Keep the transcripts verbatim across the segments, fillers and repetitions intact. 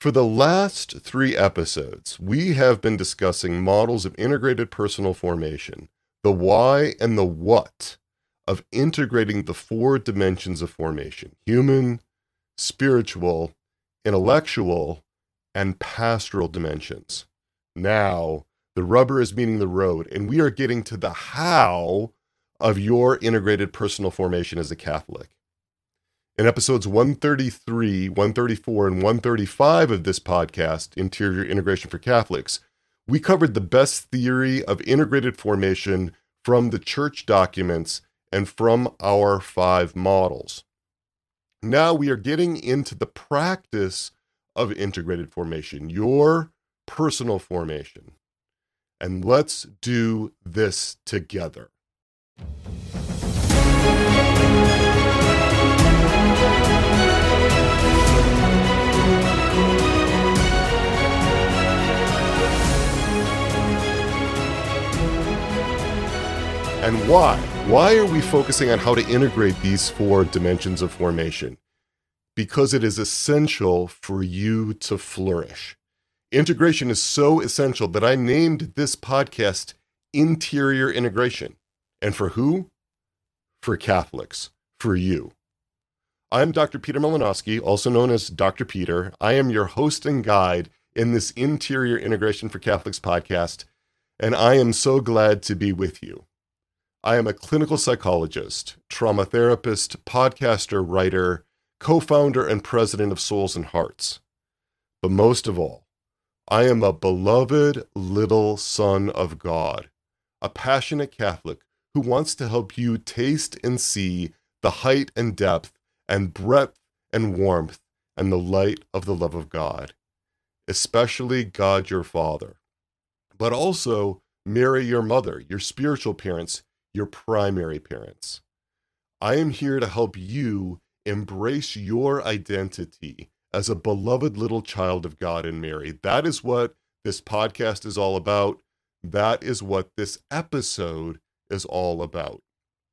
For the last three episodes, we have been discussing models of integrated personal formation, the why and the what of integrating the four dimensions of formation: human, spiritual, intellectual, and pastoral dimensions. Now, the rubber is meeting the road, and we are getting to the how of your integrated personal formation as a Catholic. In episodes one thirty-three, one thirty-four, and one thirty-five of this podcast, Interior Integration for Catholics, we covered the best theory of integrated formation from the church documents and from our five models. Now we are getting into the practice of integrated formation, your personal formation. And let's do this together. And why? Why are we focusing on how to integrate these four dimensions of formation? Because it is essential for you to flourish. Integration is so essential that I named this podcast Interior Integration. And for who? For Catholics. For you. I'm Doctor Peter Malinowski, also known as Doctor Peter. I am your host and guide in this Interior Integration for Catholics podcast, and I am so glad to be with you. I am a clinical psychologist, trauma therapist, podcaster, writer, co-founder and president of Souls and Hearts. But most of all, I am a beloved little son of God, a passionate Catholic who wants to help you taste and see the height and depth and breadth and warmth and the light of the love of God, especially God your Father, but also Mary your mother, your spiritual parents, your primary parents. I am here to help you embrace your identity as a beloved little child of God and Mary. That is what this podcast is all about. That is what this episode is all about.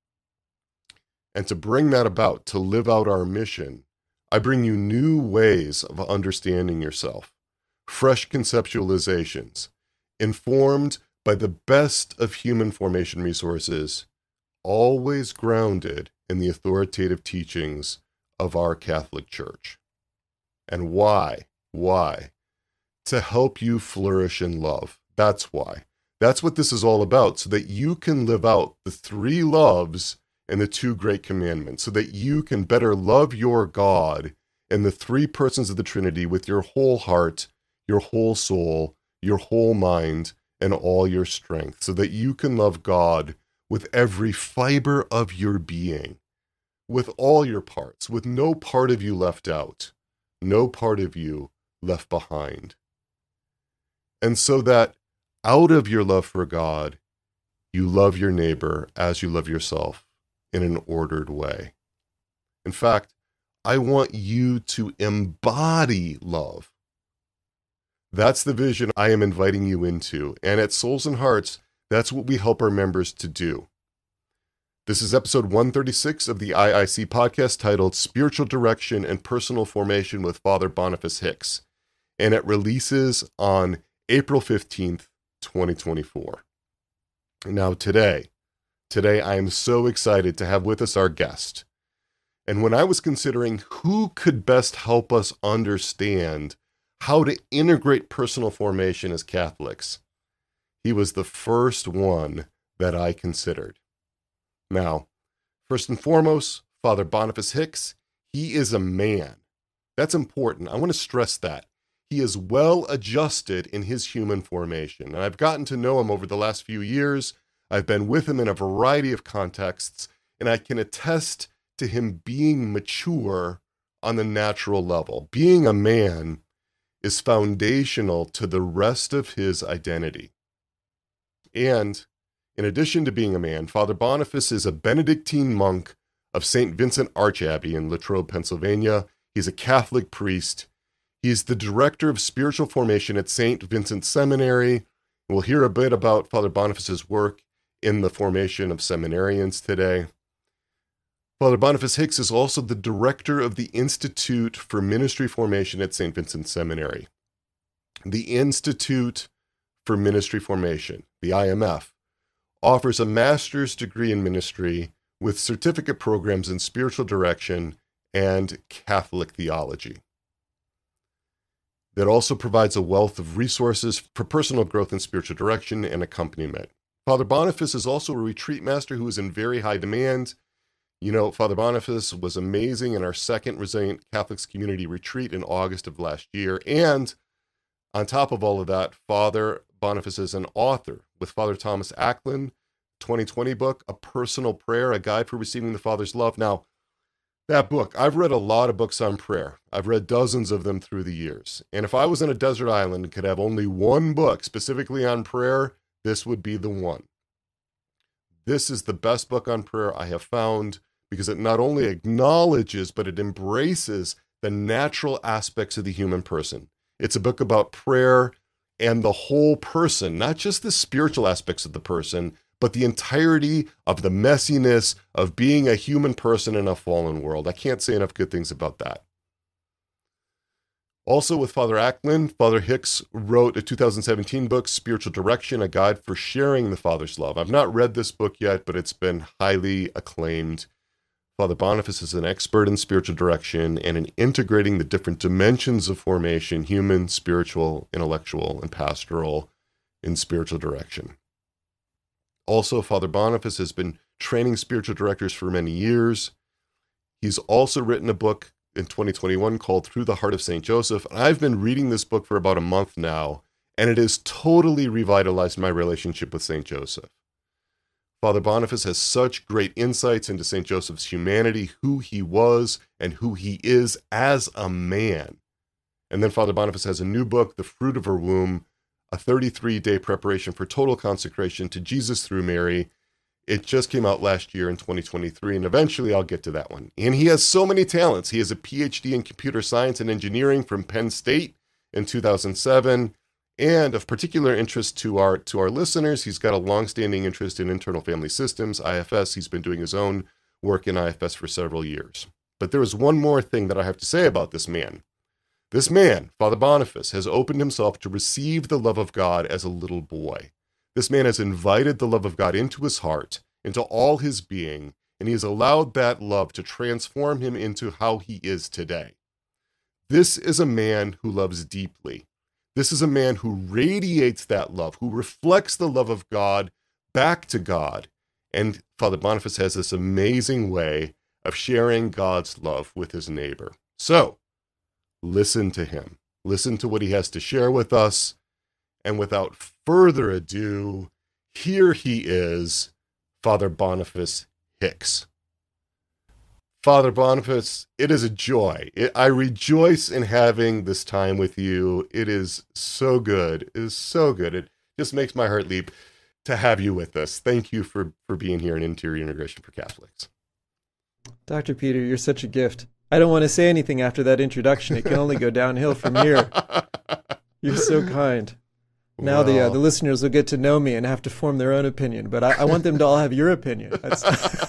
And to bring that about, to live out our mission, I bring you new ways of understanding yourself, fresh conceptualizations, informed by the best of human formation resources, always grounded in the authoritative teachings of our Catholic Church. And why? Why? To help you flourish in love. That's why. That's what this is all about, so that you can live out the three loves and the two great commandments, so that you can better love your God and the three persons of the Trinity with your whole heart, your whole soul, your whole mind, and all your strength, so that you can love God with every fiber of your being, with all your parts, with no part of you left out, no part of you left behind. And so that out of your love for God, you love your neighbor as you love yourself in an ordered way. In fact, I want you to embody love. That's the vision I am inviting you into. And at Souls and Hearts, that's what we help our members to do. This is episode one thirty-six of the I I C podcast titled Spiritual Direction and Personal Formation with Father Boniface Hicks. And it releases on April fifteenth, twenty twenty-four. Now today, today I am so excited to have with us our guest. And when I was considering who could best help us understand how to integrate personal formation as Catholics, he was the first one that I considered. Now, first and foremost, Father Boniface Hicks, he is a man. That's important. I want to stress that. He is well adjusted in his human formation. And I've gotten to know him over the last few years. I've been with him in a variety of contexts, and I can attest to him being mature on the natural level. Being a man is foundational to the rest of his identity. And in addition to being a man, Father Boniface is a Benedictine monk of Saint Vincent Archabbey in Latrobe, Pennsylvania. He's a Catholic priest. He's the director of spiritual formation at Saint Vincent Seminary. We'll hear a bit about Father Boniface's work in the formation of seminarians today. Father Boniface Hicks is also the director of the Institute for Ministry Formation at Saint Vincent Seminary. The Institute for Ministry Formation, the I M F, offers a master's degree in ministry with certificate programs in spiritual direction and Catholic theology. That also provides a wealth of resources for personal growth in spiritual direction and accompaniment. Father Boniface is also a retreat master who is in very high demand. You know, Father Boniface was amazing in our second Resilient Catholics Community Retreat in August of last year. And on top of all of that, Father Boniface is an author with Father Thomas Acklin, twenty twenty book, A Personal Prayer, A Guide for Receiving the Father's Love. Now, that book, I've read a lot of books on prayer. I've read dozens of them through the years. And if I was in a desert island and could have only one book specifically on prayer, this would be the one. This is the best book on prayer I have found because it not only acknowledges, but it embraces the natural aspects of the human person. It's a book about prayer and the whole person, not just the spiritual aspects of the person, but the entirety of the messiness of being a human person in a fallen world. I can't say enough good things about that. Also with Father Acklin, Father Hicks wrote a two thousand seventeen book, Spiritual Direction, A Guide for Sharing the Father's Love. I've not read this book yet, but it's been highly acclaimed. Father Boniface is an expert in spiritual direction and in integrating the different dimensions of formation, human, spiritual, intellectual, and pastoral, in spiritual direction. Also, Father Boniface has been training spiritual directors for many years. He's also written a book in twenty twenty-one called Through the Heart of Saint Joseph. And I've been reading this book for about a month now, and it has totally revitalized my relationship with Saint Joseph. Father Boniface has such great insights into Saint Joseph's humanity, who he was and who he is as a man. And then Father Boniface has a new book, The Fruit of Her Womb, a thirty-three day preparation for total consecration to Jesus through Mary. It just came out last year in twenty twenty-three, and eventually I'll get to that one. And he has so many talents. He has a P H D in computer science and engineering from Penn State in two thousand seven. And of particular interest to our to our listeners, he's got a longstanding interest in internal family systems, I F S. He's been doing his own work in I F S for several years. But there is one more thing that I have to say about this man. This man, Father Boniface, has opened himself to receive the love of God as a little boy. This man has invited the love of God into his heart, into all his being, and he has allowed that love to transform him into how he is today. This is a man who loves deeply. This is a man who radiates that love, who reflects the love of God back to God. And Father Boniface has this amazing way of sharing God's love with his neighbor. So, listen to him. Listen to what he has to share with us. And without further ado, here he is, Father Boniface Hicks. Father Boniface, it is a joy. It, I rejoice in having this time with you. It is so good. It is so good. It just makes my heart leap to have you with us. Thank you for, for being here in Interior Integration for Catholics. Doctor Peter, you're such a gift. I don't want to say anything after that introduction. It can only go downhill from here. You're so kind. Now well, the uh, the listeners will get to know me and have to form their own opinion, but I, I want them to all have your opinion. That's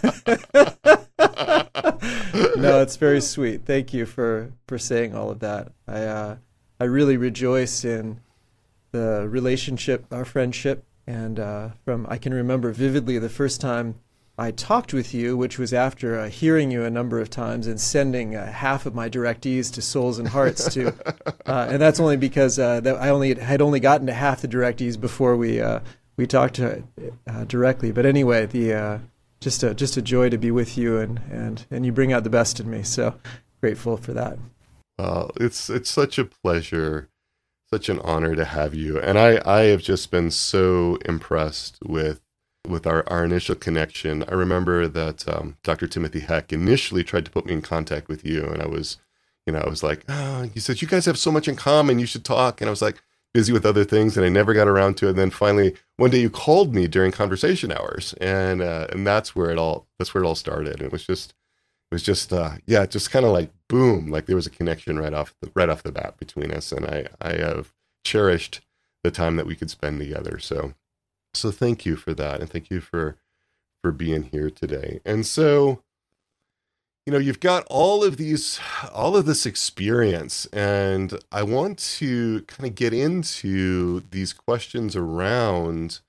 No, it's very sweet. Thank you for, for saying all of that. I uh, I really rejoice in the relationship, our friendship, and uh, from I can remember vividly the first time I talked with you, which was after uh, hearing you a number of times and sending uh, half of my directees to Souls and Hearts to, uh, and that's only because uh, that I only had only gotten to half the directees before we uh, we talked to, uh, directly. But anyway, the uh, just a just a joy to be with you, and, and, and you bring out the best in me. So grateful for that. Well, it's it's such a pleasure, such an honor to have you, and I, I have just been so impressed with. with our, our initial connection. I remember that um, Doctor Timothy Heck initially tried to put me in contact with you, and I was, you know, I was like, oh, he said, you guys have so much in common, you should talk. And I was like busy with other things, and I never got around to it. And then finally, one day you called me during conversation hours, and uh, and that's where it all that's where it all started. And it was just, it was just, uh, yeah, just kind of like boom, like there was a connection right off the right off the bat between us, and I I have cherished the time that we could spend together. So. So thank you for that, and thank you for for being here today. And so you know, you've got all of these, all of this experience, and I want to kind of get into these questions around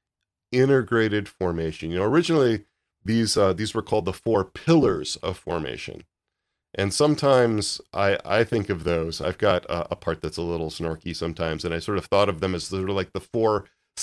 integrated formation. You know, originally these uh, these were called the four pillars of formation, and sometimes I I think of those. I've got a, a part that's a little snarky sometimes, and I sort of thought of them as sort of like the four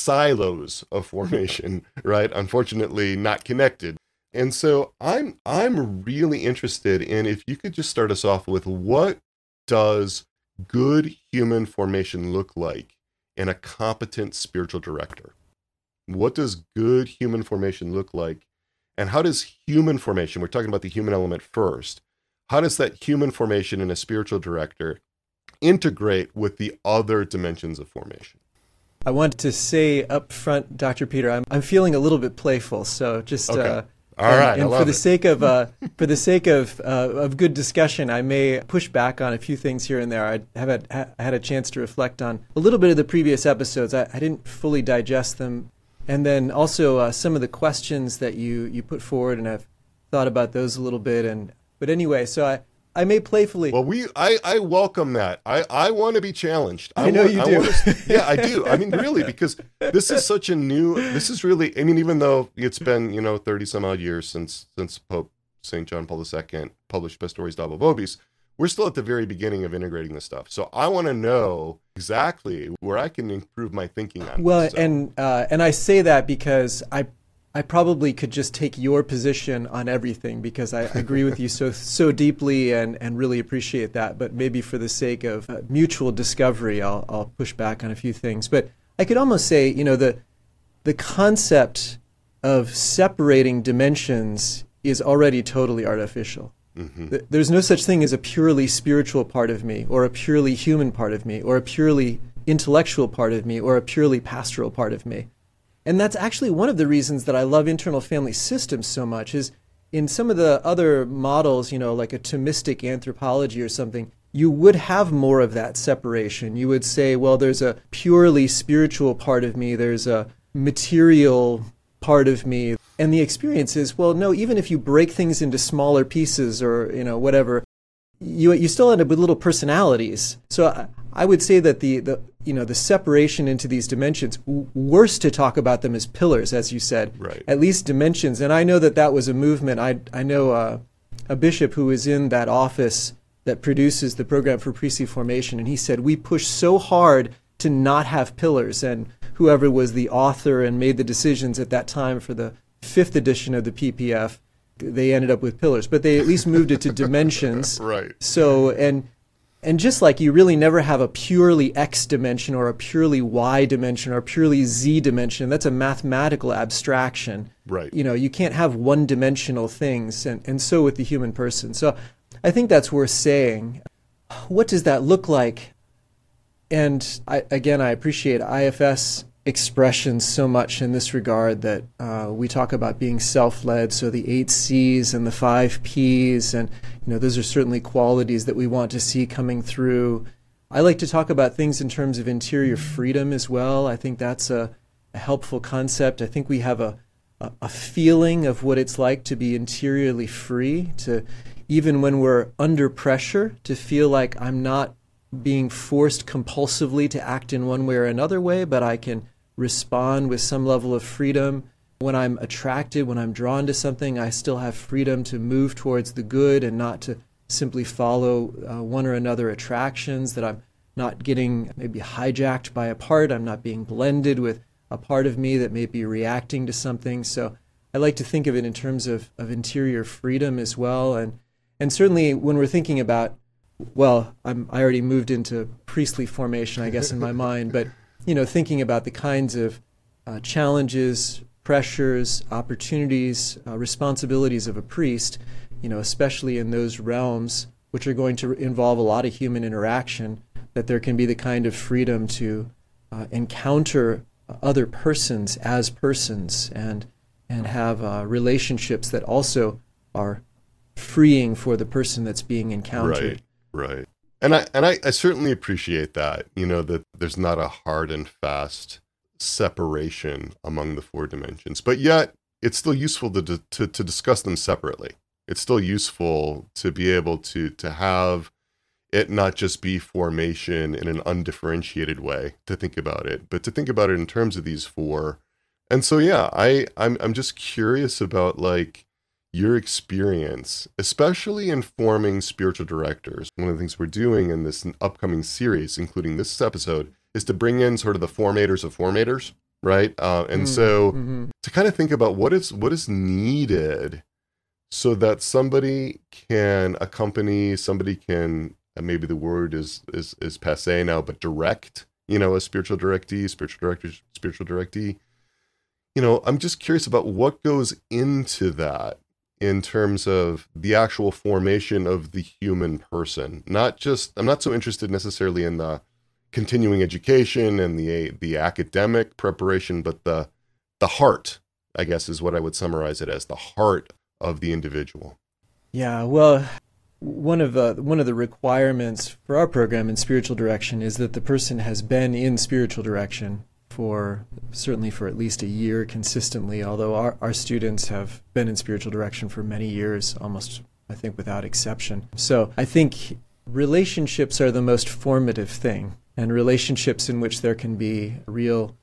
silos of formation, right? Unfortunately, not connected. And so I'm I'm really interested in if you could just start us off with what does good human formation look like in a competent spiritual director? What does good human formation look like? And how does human formation, we're talking about the human element first, how does that human formation in a spiritual director integrate with the other dimensions of formation? I want to say up front, Doctor Peter, I'm I'm feeling a little bit playful, so just Okay. uh, All and, right, I and love for the it. sake of uh, for the sake of uh, of good discussion, I may push back on a few things here and there. I have had, ha- had a chance to reflect on a little bit of the previous episodes. I, I didn't fully digest them, and then also uh, some of the questions that you you put forward, and I've thought about those a little bit. And but anyway, so I. I may playfully. Well, we I, I welcome that. I, I want to be challenged. I know want, you I do. want to, yeah, I do. I mean, really, because this is such a new. This is really. I mean, even though it's been you know thirty some odd years since since Pope Saint John Paul the Second published Pastoris Dabo Vobis, we're still at the very beginning of integrating this stuff. So I want to know exactly where I can improve my thinking on. Well, this, so. and uh, and I say that because I I probably could just take your position on everything because I agree with you so so deeply and, and really appreciate that. But maybe for the sake of uh, mutual discovery, I'll I'll push back on a few things. But I could almost say, you know, the the concept of separating dimensions is already totally artificial. Mm-hmm. There's no such thing as a purely spiritual part of me, or a purely human part of me, or a purely intellectual part of me, or a purely pastoral part of me. And that's actually one of the reasons that I love internal family systems so much is in some of the other models, you know, like a Thomistic anthropology or something, you would have more of that separation. You would say, well, there's a purely spiritual part of me, there's a material part of me. And the experience is, well, no, even if you break things into smaller pieces or, you know, whatever, you you still end up with little personalities. So I, I would say that the, the you know the separation into these dimensions, w- worse to talk about them as pillars, as you said, Right. at least dimensions. And I know that that was a movement. I I know uh, a bishop who was in that office that produces the program for priestly formation, and he said we push so hard to not have pillars. And whoever was the author and made the decisions at that time for the fifth edition of the P P F, they ended up with pillars, but they at least moved it to dimensions. Right. So, and and just like you really never have a purely X dimension or a purely Y dimension or a purely Z dimension, that's a mathematical abstraction. Right. You know, you can't have one-dimensional things, and, and so with the human person. So I think that's worth saying. What does that look like? And I, again, I appreciate I F S expressions so much in this regard that uh, we talk about being self-led, so the eight C's and the five P's, and you know those are certainly qualities that we want to see coming through. I like to talk about things in terms of interior freedom as well. I think that's a, a helpful concept. I think we have a, a, a feeling of what it's like to be interiorly free, to even when we're under pressure, to feel like I'm not being forced compulsively to act in one way or another way, but I can respond with some level of freedom. When I'm attracted, when I'm drawn to something, I still have freedom to move towards the good and not to simply follow uh, one or another attractions, that I'm not getting maybe hijacked by a part, I'm not being blended with a part of me that may be reacting to something. So I like to think of it in terms of, of interior freedom as well. And and certainly when we're thinking about, well, I'm, I already moved into priestly formation, I guess, in my mind, but you know, thinking about the kinds of uh, challenges, pressures, opportunities, uh, responsibilities of a priest, you know, especially in those realms which are going to involve a lot of human interaction, that there can be the kind of freedom to uh, encounter other persons as persons and and have uh, relationships that also are freeing for the person that's being encountered. Right, right. And I and I, I certainly appreciate that, you know, that there's not a hard and fast separation among the four dimensions, but yet it's still useful to to, to discuss them separately, It's still useful to be able to to have it not just be formation in an undifferentiated way to think about it, but to think about it in terms of these four. And so, yeah, I, I'm I'm just curious about like your experience, especially in forming spiritual directors. One of the things we're doing in this upcoming series, including this episode, is to bring in sort of the formators of formators, right? Uh, and mm, so mm-hmm. to kind of think about what is what is needed so that somebody can accompany, somebody can, and maybe the word is is is passé now, but direct, you know, a spiritual directee, spiritual director, spiritual directee. You know, I'm just curious about what goes into that in terms of the actual formation of the human person. Not just, I'm not so interested necessarily in the continuing education and the the academic preparation, but the the heart, I guess, is what I would summarize it as, the heart of the individual. Yeah, well, one of the one of the requirements for our program in spiritual direction is that the person has been in spiritual direction for certainly for at least a year consistently, although our, our students have been in spiritual direction for many years, almost, I think, without exception. So I think relationships are the most formative thing, and relationships in which there can be real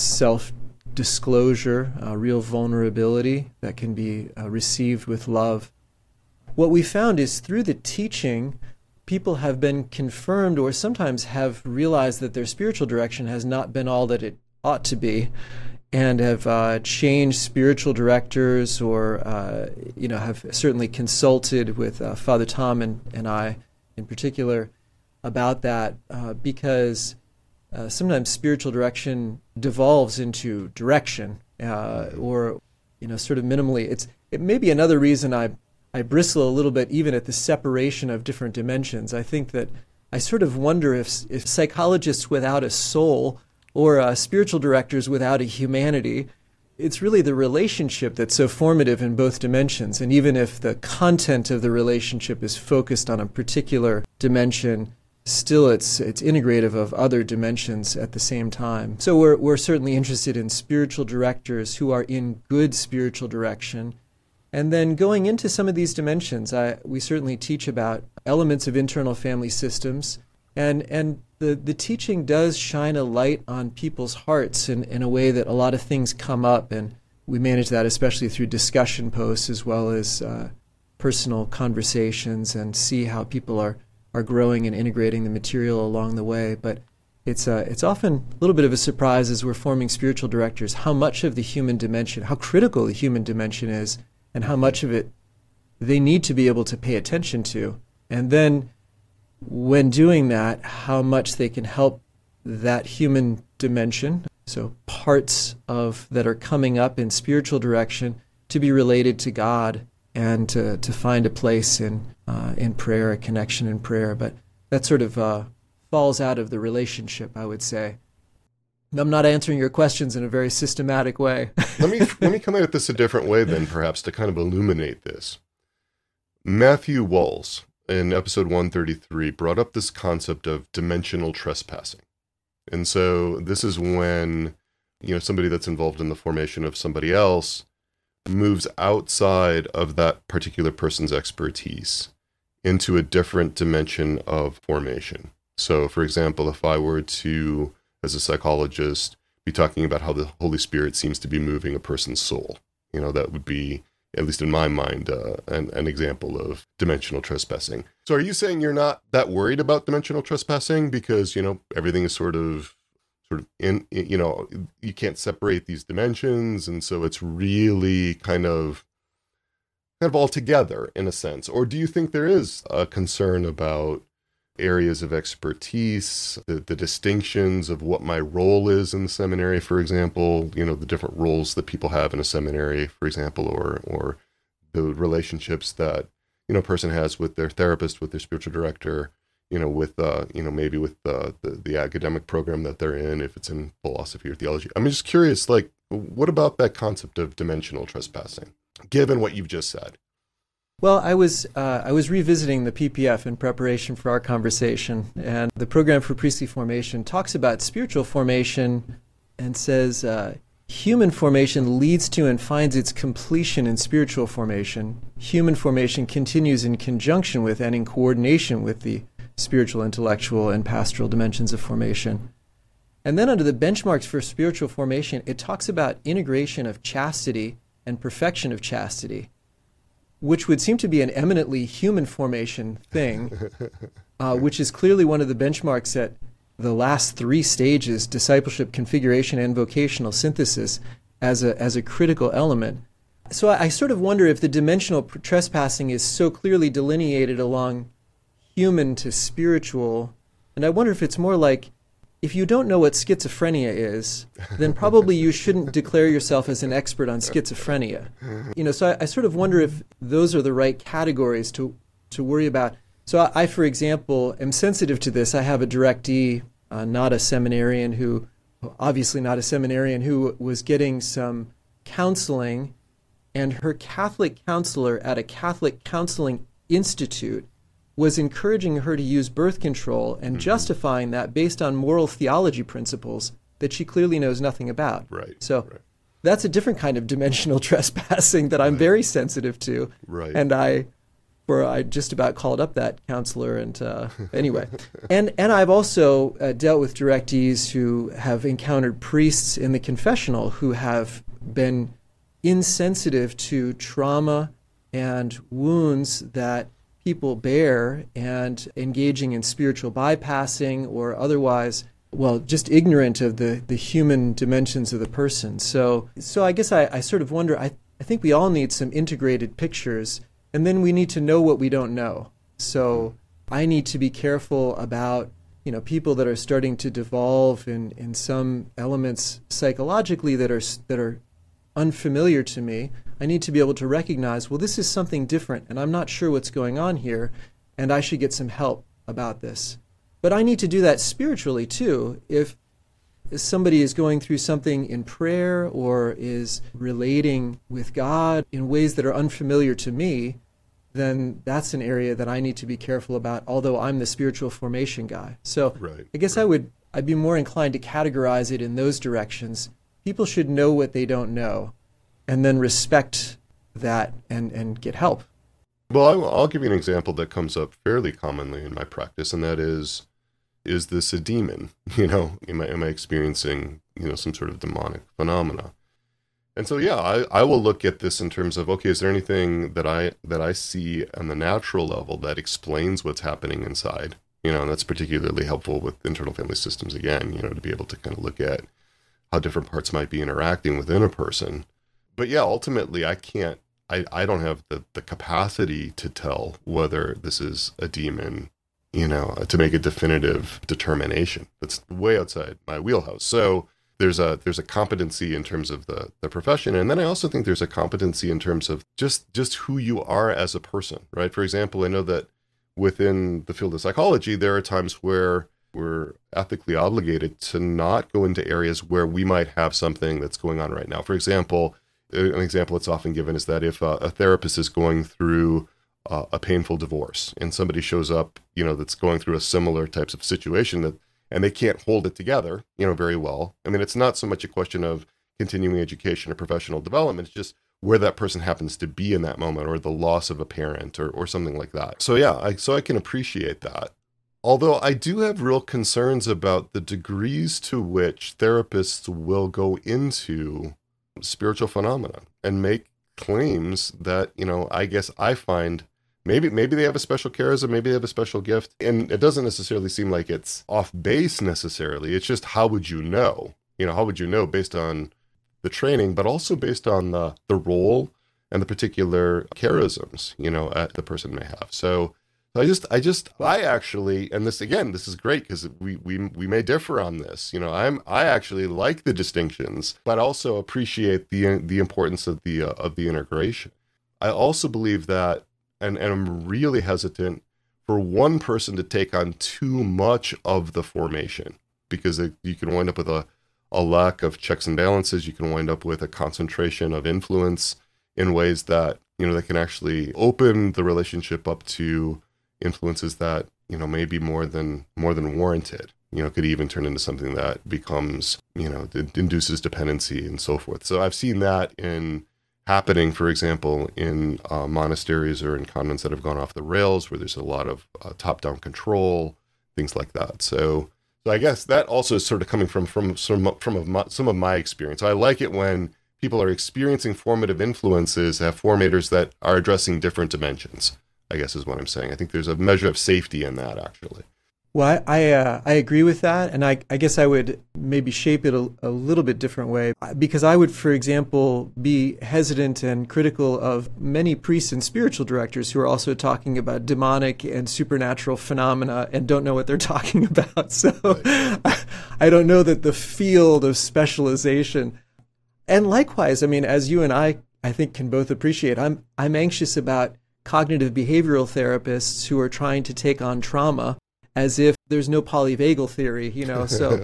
self-disclosure, uh, real vulnerability that can be uh, received with love. What we found is through the teaching, people have been confirmed or sometimes have realized that their spiritual direction has not been all that it ought to be, and have uh, changed spiritual directors, or uh, you know, have certainly consulted with uh, Father Tom and, and I in particular about that, uh, because uh, sometimes spiritual direction devolves into direction, uh, or you know, sort of minimally. It's it may be another reason I I bristle a little bit even at the separation of different dimensions. I think that I sort of wonder if if psychologists without a soul, or uh, spiritual directors without a humanity, it's really the relationship that's so formative in both dimensions. And even if the content of the relationship is focused on a particular dimension, still it's it's integrative of other dimensions at the same time. So we're we're certainly interested in spiritual directors who are in good spiritual direction. And then going into some of these dimensions, I, we certainly teach about elements of internal family systems. And and the, the teaching does shine a light on people's hearts in, in a way that a lot of things come up. And we manage that especially through discussion posts as well as uh, personal conversations, and see how people are, are growing and integrating the material along the way. But it's uh, it's often a little bit of a surprise as we're forming spiritual directors how much of the human dimension, how critical the human dimension is, and how much of it they need to be able to pay attention to. And then when doing that, how much they can help that human dimension, so parts of that are coming up in spiritual direction, to be related to God and to, to find a place in uh, in prayer, a connection in prayer. But that sort of uh, falls out of the relationship, I would say. I'm not answering your questions in a very systematic way. let me let me come at this a different way then, perhaps, to kind of illuminate this. Matthew Walls, in episode one thirty-three, brought up this concept of dimensional trespassing. And so this is when, you know, somebody that's involved in the formation of somebody else moves outside of that particular person's expertise into a different dimension of formation. So, for example, if I were to, as a psychologist, be talking about how the Holy Spirit seems to be moving a person's soul, you know, that would be, at least in my mind, uh, an, an example of dimensional trespassing. So are you saying you're not that worried about dimensional trespassing because, you know, everything is sort of, sort of in, you know, you can't separate these dimensions, and so it's really kind of, kind of all together in a sense? Or do you think there is a concern about areas of expertise, the, the distinctions of what my role is in the seminary, for example, you know, the different roles that people have in a seminary, for example, or or the relationships that, you know, a person has with their therapist, with their spiritual director, you know, with, uh, you know, maybe with uh, the, the academic program that they're in, if it's in philosophy or theology. I'm just curious, like, what about that concept of dimensional trespassing, given what you've just said? Well, I was uh, I was revisiting the P P F in preparation for our conversation, and the Program for Priestly Formation talks about spiritual formation and says, uh, human formation leads to and finds its completion in spiritual formation. Human formation continues in conjunction with and in coordination with the spiritual, intellectual, and pastoral dimensions of formation. And then under the benchmarks for spiritual formation, it talks about integration of chastity and perfection of chastity, which would seem to be an eminently human formation thing, uh, which is clearly one of the benchmarks at the last three stages, discipleship, configuration, and vocational synthesis, as a as a critical element. So I, I sort of wonder if the dimensional trespassing is so clearly delineated along human to spiritual, and I wonder if it's more like, if you don't know what schizophrenia is, then probably you shouldn't declare yourself as an expert on schizophrenia. You know, so I, I sort of wonder if those are the right categories to to worry about. So I, I, for example, am sensitive to this. I have a directee, uh, not a seminarian who, obviously not a seminarian, who was getting some counseling, and her Catholic counselor at a Catholic counseling institute was encouraging her to use birth control and mm-hmm. justifying that based on moral theology principles that she clearly knows nothing about. Right. So right. that's a different kind of dimensional trespassing that I'm right. very sensitive to. Right. And I, where I just about called up that counselor. And uh, anyway, and and I've also uh, dealt with directees who have encountered priests in the confessional who have been insensitive to trauma and wounds that people bear, and engaging in spiritual bypassing or otherwise, well, just ignorant of the, the human dimensions of the person. So so I guess I, I sort of wonder, I, I think we all need some integrated pictures, and then we need to know what we don't know. So I need to be careful about, you know, people that are starting to devolve in, in some elements psychologically that are that are unfamiliar to me. I need to be able to recognize, well, this is something different, and I'm not sure what's going on here, and I should get some help about this. But I need to do that spiritually, too. If somebody is going through something in prayer or is relating with God in ways that are unfamiliar to me, then that's an area that I need to be careful about, although I'm the spiritual formation guy. So right, I guess right. I would, I'd be more inclined to categorize it in those directions. People should know what they don't know, and then respect that and, and get help. Well, I'll, I'll give you an example that comes up fairly commonly in my practice, and that is, is this a demon? You know, am I, am I experiencing, you know, some sort of demonic phenomena? And so, yeah, I, I will look at this in terms of, okay, is there anything that I that I see on the natural level that explains what's happening inside? You know, and that's particularly helpful with internal family systems, again, you know, to be able to kind of look at how different parts might be interacting within a person. But yeah, ultimately, I can't, I, I don't have the, the capacity to tell whether this is a demon, you know, to make a definitive determination. That's way outside my wheelhouse. So there's a there's a competency in terms of the, the profession. And then I also think there's a competency in terms of just, just who you are as a person, right? For example, I know that within the field of psychology, there are times where we're ethically obligated to not go into areas where we might have something that's going on right now. For example, an example that's often given is that if a, a therapist is going through uh, a painful divorce and somebody shows up, you know, that's going through a similar types of situation that, and they can't hold it together, you know, very well. I mean, it's not so much a question of continuing education or professional development. It's just where that person happens to be in that moment, or the loss of a parent, or, or something like that. So yeah, I, so I can appreciate that. Although I do have real concerns about the degrees to which therapists will go into spiritual phenomena and make claims that, you know, I guess I find maybe maybe they have a special charism, maybe they have a special gift, and it doesn't necessarily seem like it's off base necessarily. It's just, how would you know? You know, how would you know based on the training, but also based on the the role and the particular charisms, you know, uh, the person may have. So I just, I just, I actually, and this again, this is great because we, we, we may differ on this. You know, I'm, I actually like the distinctions, but also appreciate the, the importance of the, uh, of the integration. I also believe that, and, and I'm really hesitant for one person to take on too much of the formation, because it, you can wind up with a, a lack of checks and balances. You can wind up with a concentration of influence in ways that, you know, that can actually open the relationship up to influences that, you know, may be more than more than warranted, you know, could even turn into something that becomes, you know, it induces dependency and so forth. So I've seen that in happening, for example, in uh, monasteries or in convents that have gone off the rails, where there's a lot of uh, top-down control, things like that. So, so I guess that also is sort of coming from from some from of my, some of my experience. I like it when people are experiencing formative influences, have formators that are addressing different dimensions, I guess is what I'm saying. I think there's a measure of safety in that, actually. Well, I I, uh, I agree with that, and I, I guess I would maybe shape it a, a little bit different way, because I would, for example, be hesitant and critical of many priests and spiritual directors who are also talking about demonic and supernatural phenomena and don't know what they're talking about. So I, I don't know that the field of specialization, and likewise, I mean, as you and I, I think can both appreciate, I'm I'm anxious about cognitive behavioral therapists who are trying to take on trauma as if there's no polyvagal theory, you know, so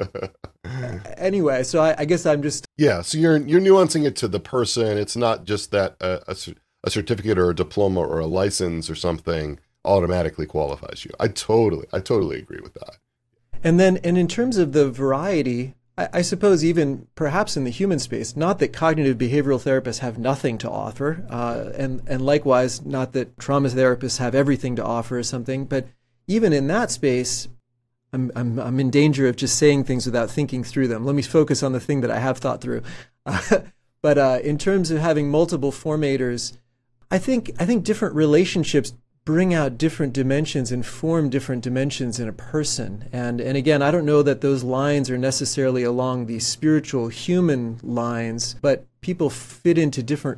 anyway, so I, I guess I'm just... Yeah, so you're you're nuancing it to the person. It's not just that a, a, a certificate or a diploma or a license or something automatically qualifies you. I totally, I totally agree with that. And then, and in terms of the variety, I, I suppose even perhaps in the human space, not that cognitive behavioral therapists have nothing to offer, uh, and, and likewise, not that trauma therapists have everything to offer or something, but even in that space, I'm, I'm I'm in danger of just saying things without thinking through them. Let me focus on the thing that I have thought through. Uh, but uh, in terms of having multiple formators, I think I think different relationships bring out different dimensions and form different dimensions in a person. And and again, I don't know that those lines are necessarily along the spiritual human lines, but people fit into different,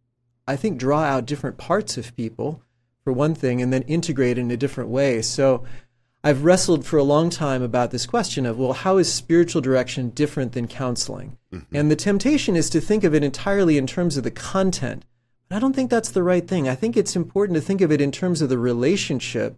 I think, draw out different parts of people, for one thing, and then integrate in a different way. So I've wrestled for a long time about this question of, well, how is spiritual direction different than counseling? Mm-hmm. And the temptation is to think of it entirely in terms of the content. But I don't think that's the right thing. I think it's important to think of it in terms of the relationship.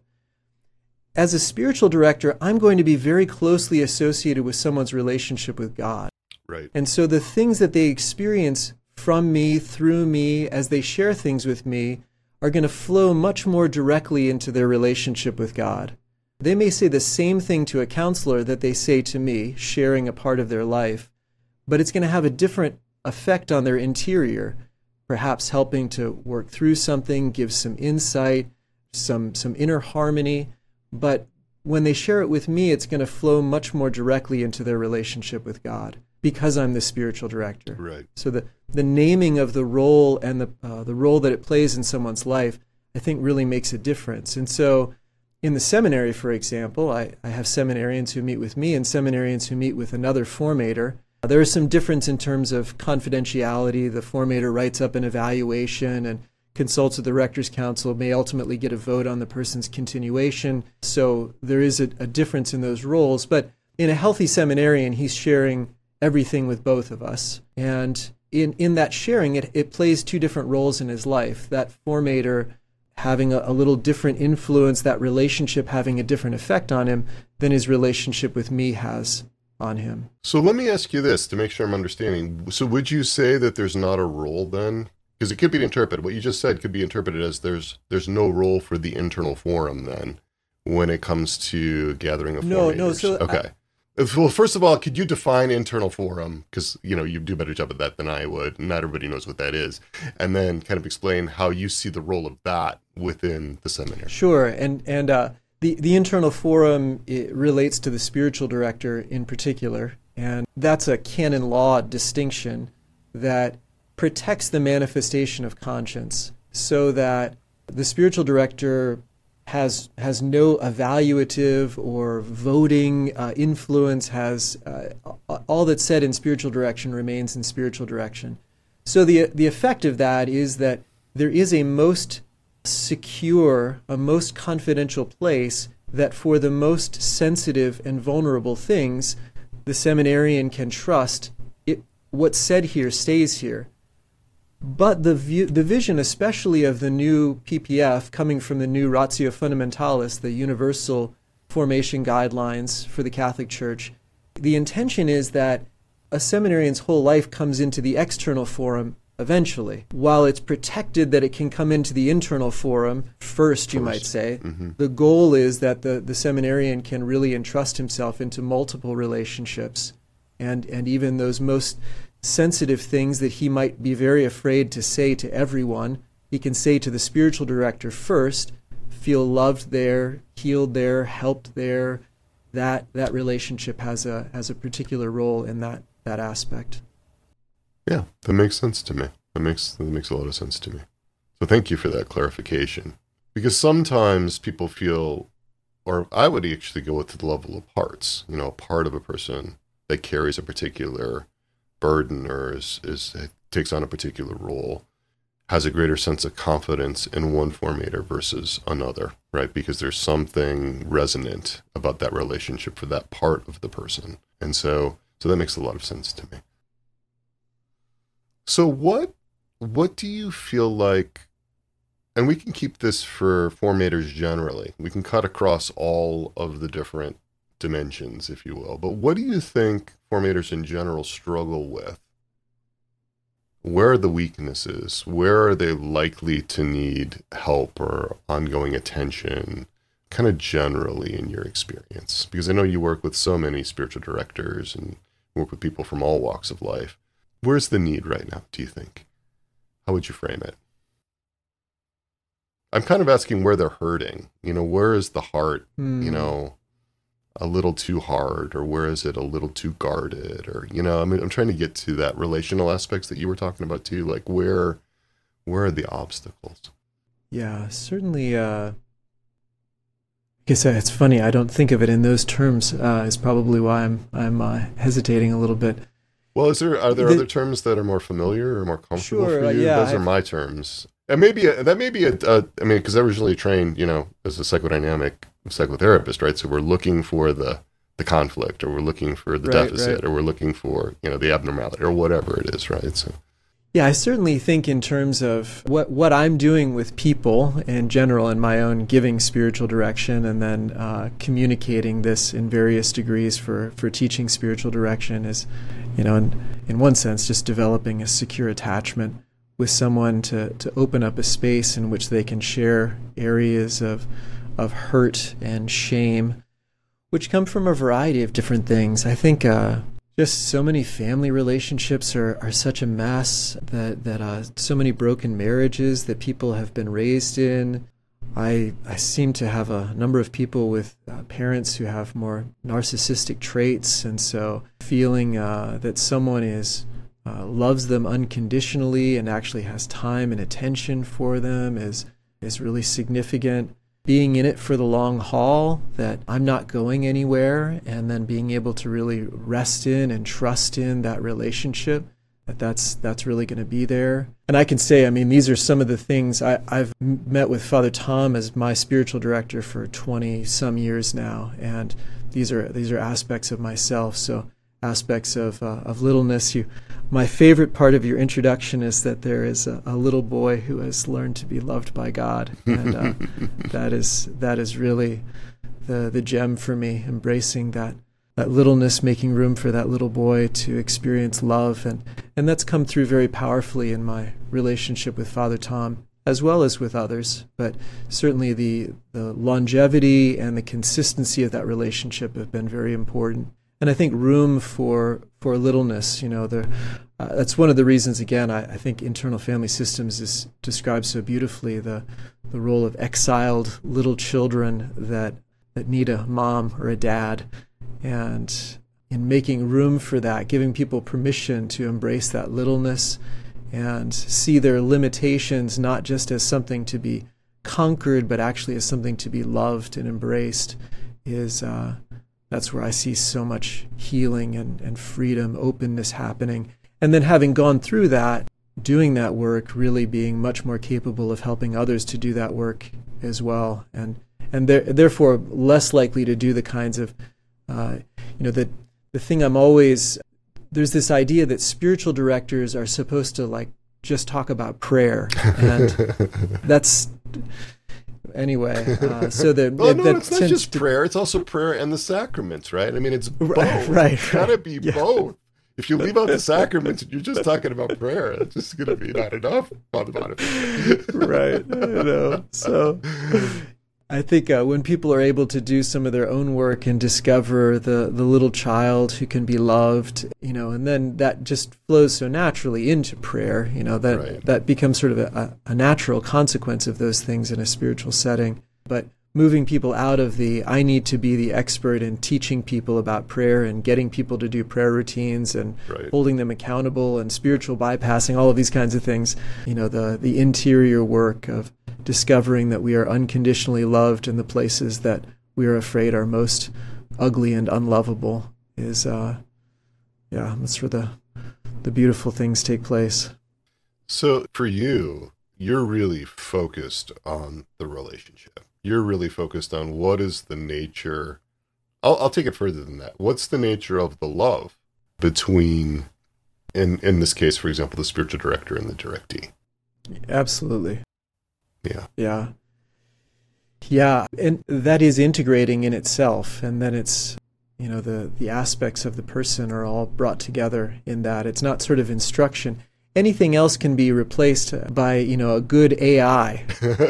As a spiritual director, I'm going to be very closely associated with someone's relationship with God. Right. And so the things that they experience from me, through me, as they share things with me, are going to flow much more directly into their relationship with God. They may say the same thing to a counselor that they say to me, sharing a part of their life, but it's going to have a different effect on their interior, perhaps helping to work through something, give some insight, some some inner harmony. But when they share it with me, it's going to flow much more directly into their relationship with God, because I'm the spiritual director. Right. So the, the naming of the role and the uh, the role that it plays in someone's life, I think really makes a difference. And so in the seminary, for example, I, I have seminarians who meet with me and seminarians who meet with another formator. There is some difference in terms of confidentiality. The formator writes up an evaluation and consults with the Rector's Council, may ultimately get a vote on the person's continuation. So there is a, a difference in those roles. But in a healthy seminarian, he's sharing everything with both of us. And in, in that sharing, it, it plays two different roles in his life. That formator having a, a little different influence, that relationship having a different effect on him than his relationship with me has on him. So let me ask you this to make sure I'm understanding. So would you say that there's not a role then? Because it could be interpreted. What you just said could be interpreted as there's there's no role for the internal forum then when it comes to gathering of no, formators. No, so okay. I, Well, first of all, could you define internal forum? Because, you know, you do a better job of that than I would. Not everybody knows what that is. And then kind of explain how you see the role of that within the seminary. Sure. And and uh, the, the internal forum, it relates to the spiritual director in particular. And that's a canon law distinction that protects the manifestation of conscience so that the spiritual director has has no evaluative or voting uh, influence, has uh, all that's said in spiritual direction remains in spiritual direction. So the the effect of that is that there is a most secure, a most confidential place that for the most sensitive and vulnerable things, the seminarian can trust it. What's said here stays here. But the view, the vision, especially of the new P P F coming from the new Ratio Fundamentalis, the universal formation guidelines for the Catholic Church, the intention is that a seminarian's whole life comes into the external forum eventually. While it's protected that it can come into the internal forum first, you first. might say, mm-hmm. the goal is that the, the seminarian can really entrust himself into multiple relationships, and, and even those most sensitive things that he might be very afraid to say to everyone, he can say to the spiritual director first, feel loved there, healed there, helped there. That that relationship has a has a particular role in that that aspect. Yeah, that makes sense to me. That makes that makes a lot of sense to me. So thank you for that clarification. Because sometimes people feel, or I would actually go with the level of parts. You know, a part of a person that carries a particular burden or is, is takes on a particular role has a greater sense of confidence in one formator versus another, right? Because there's something resonant about that relationship for that part of the person. And so so that makes a lot of sense to me. So what what do you feel like, and we can keep this for formators generally, we can cut across all of the different dimensions, if you will, but what do you think formators in general struggle with? Where are the weaknesses? Where are they likely to need help or ongoing attention, kind of generally in your experience? Because I know you work with so many spiritual directors and work with people from all walks of life. Where's the need right now, do you think? How would you frame it? I'm kind of asking where they're hurting. You know, where is the heart, mm. you know, a little too hard, or where is it a little too guarded, or, you know, I mean, I'm trying to get to that relational aspects that you were talking about too, like where, where are the obstacles? Yeah, certainly, uh, I guess it's funny, I don't think of it in those terms, uh, is probably why I'm, I'm uh, hesitating a little bit. Well, is there, are there the, other terms that are more familiar or more comfortable sure, for you? Yeah, Those I've, are my terms. And maybe, a, that may be a, a I mean, because I originally trained, you know, as a psychodynamic psychotherapist, right? So we're looking for the, the conflict, or we're looking for the right, deficit, right. or we're looking for, you know, the abnormality, or whatever it is, right? So, yeah, I certainly think in terms of what, what I'm doing with people in general in my own giving spiritual direction, and then uh, communicating this in various degrees for, for teaching spiritual direction is, you know, in, in one sense, just developing a secure attachment with someone to, to open up a space in which they can share areas of of hurt and shame, which come from a variety of different things. I think uh, just so many family relationships are, are such a mess, that, that uh, so many broken marriages that people have been raised in. I I seem to have a number of people with uh, parents who have more narcissistic traits, and so feeling uh, that someone is Uh, loves them unconditionally and actually has time and attention for them is is really significant. Being in it for the long haul, that I'm not going anywhere, and then being able to really rest in and trust in that relationship, that that's that's really going to be there. And I can say, I mean, these are some of the things I, I've met with Father Tom as my spiritual director for twenty some years now, and these are these are aspects of myself. So aspects of uh, of littleness. You, my favorite part of your introduction is that there is a, a little boy who has learned to be loved by God, and uh, that is that is really the the gem for me. Embracing that that littleness, making room for that little boy to experience love, and and that's come through very powerfully in my relationship with Father Tom, as well as with others. But certainly the the longevity and the consistency of that relationship have been very important. And I think room for for littleness, you know, the, uh, that's one of the reasons, again, I, I think internal family systems is described so beautifully, the the role of exiled little children that, that need a mom or a dad. And in making room for that, giving people permission to embrace that littleness and see their limitations not just as something to be conquered, but actually as something to be loved and embraced, is... Uh, That's where I see so much healing and, and freedom, openness happening. And then having gone through that, doing that work, really being much more capable of helping others to do that work as well. And and therefore less likely to do the kinds of, uh, you know, the, the thing I'm always, there's this idea that spiritual directors are supposed to like just talk about prayer. And that's... Anyway, uh, so the well, no, that it's not just to... prayer; it's also prayer and the sacraments, right? I mean, it's both. Right, right. It's got to be yeah. both. If you leave out the sacraments and you're just talking about prayer, it's just going to be not enough on the bottom. Right. I know. So I think uh, when people are able to do some of their own work and discover the, the little child who can be loved, you know, and then that just flows so naturally into prayer, you know, that, right. that becomes sort of a, a natural consequence of those things in a spiritual setting. But moving people out of the, I need to be the expert in teaching people about prayer and getting people to do prayer routines and right. holding them accountable and spiritual bypassing, all of these kinds of things, you know, the, the interior work of discovering that we are unconditionally loved in the places that we are afraid are most ugly and unlovable is, uh, yeah, that's where the, the beautiful things take place. So for you, you're really focused on the relationship. You're really focused on what is the nature, I'll, I'll take it further than that. What's the nature of the love between, in, in this case, for example, the spiritual director and the directee? Absolutely. Yeah. Yeah. Yeah. And that is integrating in itself. And then it's, you know, the, the aspects of the person are all brought together in that. It's not sort of instruction. Anything else can be replaced by, you know, a good A I.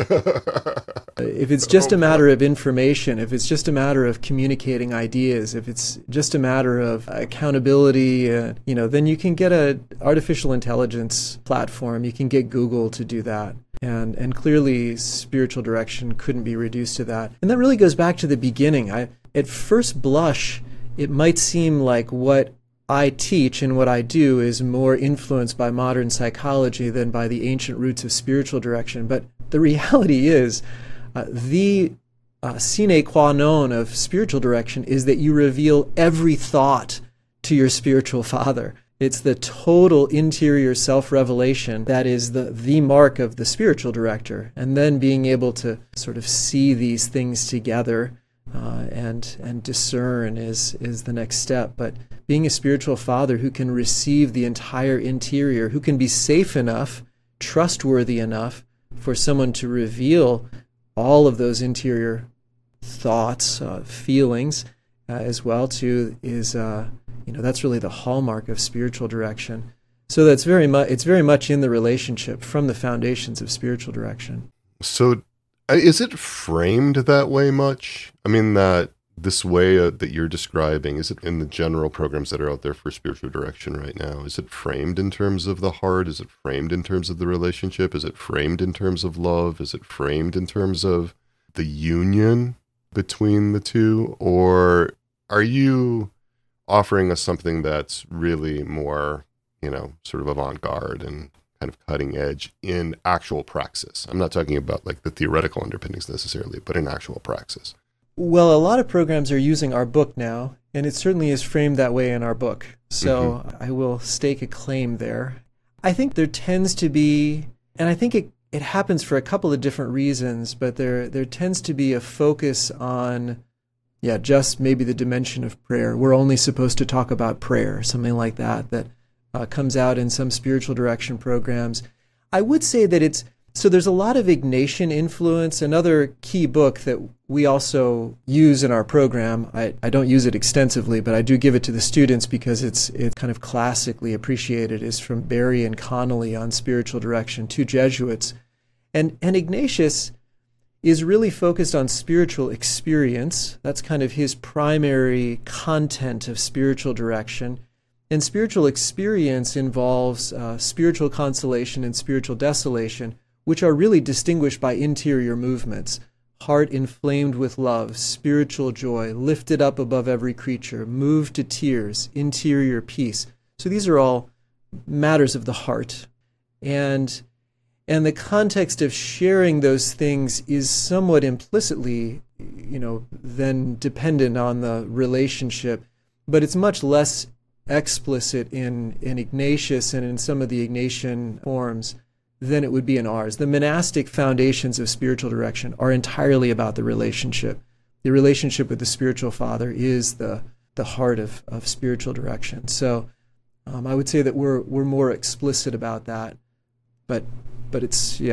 If it's just a matter of information, if it's just a matter of communicating ideas, if it's just a matter of accountability, uh, you know, then you can get a artificial intelligence platform. You can get Google to do that. And and clearly spiritual direction couldn't be reduced to that. And that really goes back to the beginning. I, at first blush, it might seem like what I teach and what I do is more influenced by modern psychology than by the ancient roots of spiritual direction. But the reality is, uh, the uh, sine qua non of spiritual direction is that you reveal every thought to your spiritual father. It's the total interior self-revelation that is the, the mark of the spiritual director. And then being able to sort of see these things together uh, and and discern is is the next step. But being a spiritual father who can receive the entire interior, who can be safe enough, trustworthy enough for someone to reveal all of those interior thoughts, uh, feelings uh, as well too, is uh, you know, that's really the hallmark of spiritual direction. So that's very much it's very much in the relationship from the foundations of spiritual direction. So is it framed that way much? I mean, that this way uh, that you're describing, is it in the general programs that are out there for spiritual direction right now? Is it framed in terms of the heart? Is it framed in terms of the relationship? Is it framed in terms of love? Is it framed in terms of the union between the two? Or are you offering us something that's really more, you know, sort of avant-garde and kind of cutting edge in actual praxis? I'm not talking about like the theoretical underpinnings necessarily, but in actual praxis. Well, a lot of programs are using our book now, and it certainly is framed that way in our book. So mm-hmm. I will stake a claim there. I think there tends to be, and I think it, it happens for a couple of different reasons, but there there tends to be a focus on, yeah, just maybe the dimension of prayer. We're only supposed to talk about prayer, something like that, that uh, comes out in some spiritual direction programs. I would say that it's, so there's a lot of Ignatian influence. Another key book that we also use in our program, I, I don't use it extensively, but I do give it to the students because it's it's kind of classically appreciated, is from Barry and Connolly on spiritual direction, two Jesuits. And, and Ignatius is really focused on spiritual experience. That's kind of his primary content of spiritual direction. And spiritual experience involves uh, spiritual consolation and spiritual desolation, which are really distinguished by interior movements. Heart inflamed with love, spiritual joy, lifted up above every creature, moved to tears, interior peace. So these are all matters of the heart. And, and the context of sharing those things is somewhat implicitly, you know, then dependent on the relationship, but it's much less explicit in, in Ignatius and in some of the Ignatian forms than it would be in ours. The monastic foundations of spiritual direction are entirely about the relationship. The relationship with the spiritual father is the the heart of, of spiritual direction. So um, I would say that we're we're more explicit about that, but but it's yeah,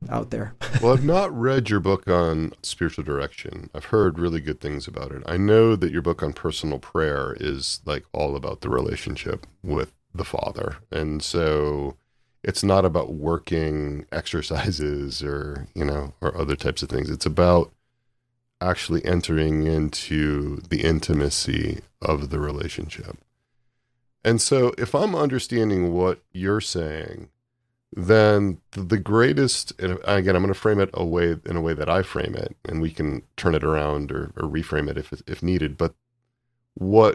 out there. Well, I've not read your book on spiritual direction. I've heard really good things about it. I know that your book on personal prayer is like all about the relationship with the Father. And so it's not about working exercises or, you know, or other types of things. It's about actually entering into the intimacy of the relationship. And so if I'm understanding what you're saying, then the greatest, and again, I'm going to frame it a way, in a way that I frame it, and we can turn it around or, or reframe it if, if needed. But what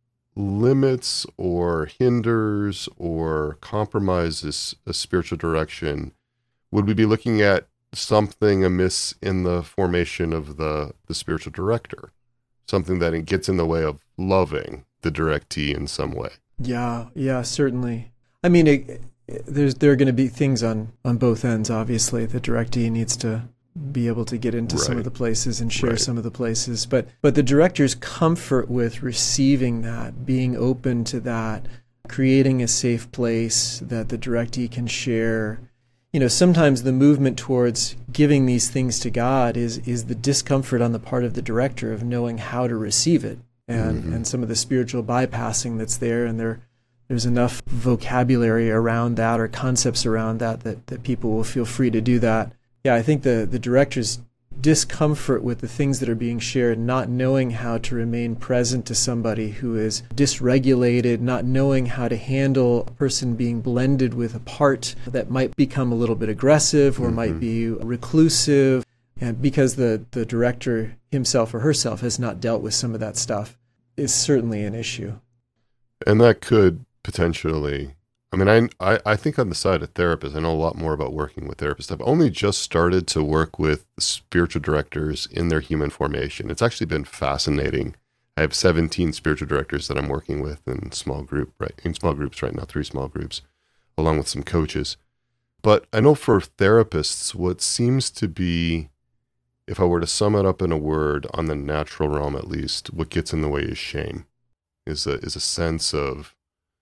limits or hinders or compromises a spiritual direction, would we be looking at something amiss in the formation of the, the spiritual director? Something that it gets in the way of loving the directee in some way? Yeah, yeah, certainly. I mean, it, it, there's there are going to be things on, on both ends, obviously. The directee needs to be able to get into right. some of the places and share right. some of the places. But but the director's comfort with receiving that, being open to that, creating a safe place that the directee can share. You know, sometimes the movement towards giving these things to God is is the discomfort on the part of the director of knowing how to receive it, and, mm-hmm. and some of the spiritual bypassing that's there, and there there's enough vocabulary around that or concepts around that that, that people will feel free to do that. Yeah, I think the, the director's discomfort with the things that are being shared, not knowing how to remain present to somebody who is dysregulated, not knowing how to handle a person being blended with a part that might become a little bit aggressive or mm-hmm. might be reclusive, and because the, the director himself or herself has not dealt with some of that stuff, is certainly an issue. And that could potentially... I mean, I, I think on the side of therapists, I know a lot more about working with therapists. I've only just started to work with spiritual directors in their human formation. It's actually been fascinating. I have seventeen spiritual directors that I'm working with in small group, right? In small groups right now, three small groups, along with some coaches. But I know for therapists, what seems to be, if I were to sum it up in a word, on the natural realm at least, what gets in the way is shame, is a is a sense of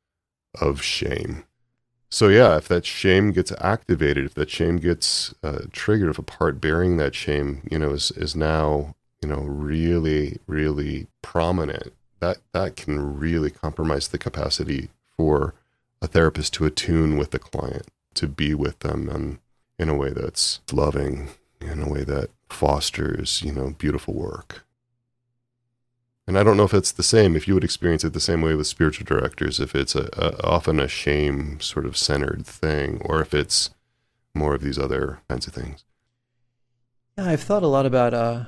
of shame. So yeah, if that shame gets activated, if that shame gets uh, triggered, if a part bearing that shame, you know, is, is now, you know, really, really prominent, that, that can really compromise the capacity for a therapist to attune with the client, to be with them and in a way that's loving, in a way that fosters, you know, beautiful work. And I don't know if it's the same, if you would experience it the same way with spiritual directors, if it's a, a often a shame sort of centered thing, or if it's more of these other kinds of things. Yeah, I've thought a lot about, uh,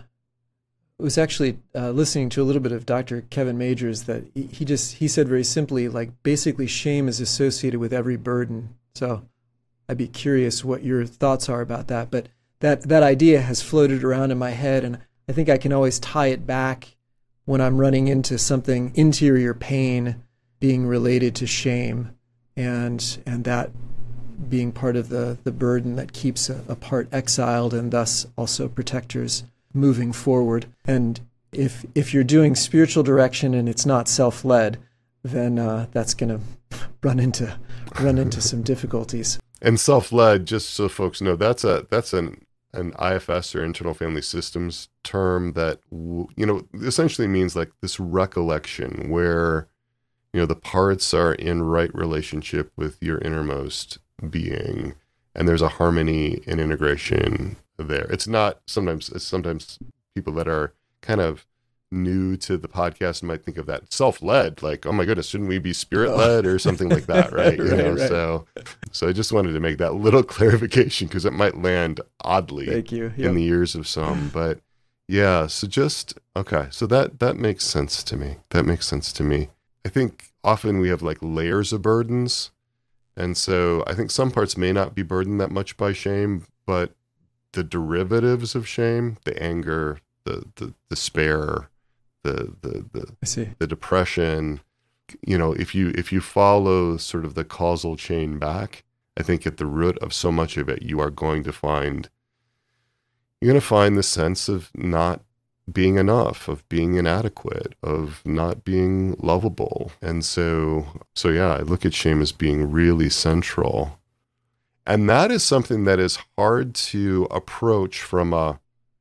I was actually uh, listening to a little bit of Doctor Kevin Majors, that he, he just, he said very simply, like, basically shame is associated with every burden. So I'd be curious what your thoughts are about that. But that, that idea has floated around in my head, and I think I can always tie it back when I'm running into something, interior pain being related to shame, and and that being part of the, the burden that keeps a, a part exiled and thus also protectors moving forward. And if if you're doing spiritual direction and it's not self-led, then uh, that's going to run into run into some difficulties. And self-led, just so folks know, that's a that's an an I F S or internal family systems term that, you know, essentially means like this recollection where, you know, the parts are in right relationship with your innermost being, and there's a harmony and integration there. It's not sometimes, it's sometimes people that are kind of new to the podcast might think of that self-led, like, oh my goodness, shouldn't we be spirit-led or something like that, right? You right, know, right. so so I just wanted to make that little clarification because it might land oddly Thank you. Yep. in the ears of some. But yeah, so just, okay, so that that makes sense to me. That makes sense to me. I think often we have like layers of burdens, and so I think some parts may not be burdened that much by shame, but the derivatives of shame, the anger, the the despair, the the the, I see. the depression, you know, if you if you follow sort of the causal chain back, I think at the root of so much of it, you are going to find you're going to find the sense of not being enough, of being inadequate, of not being lovable. And so so yeah, I look at shame as being really central. And that is something that is hard to approach from a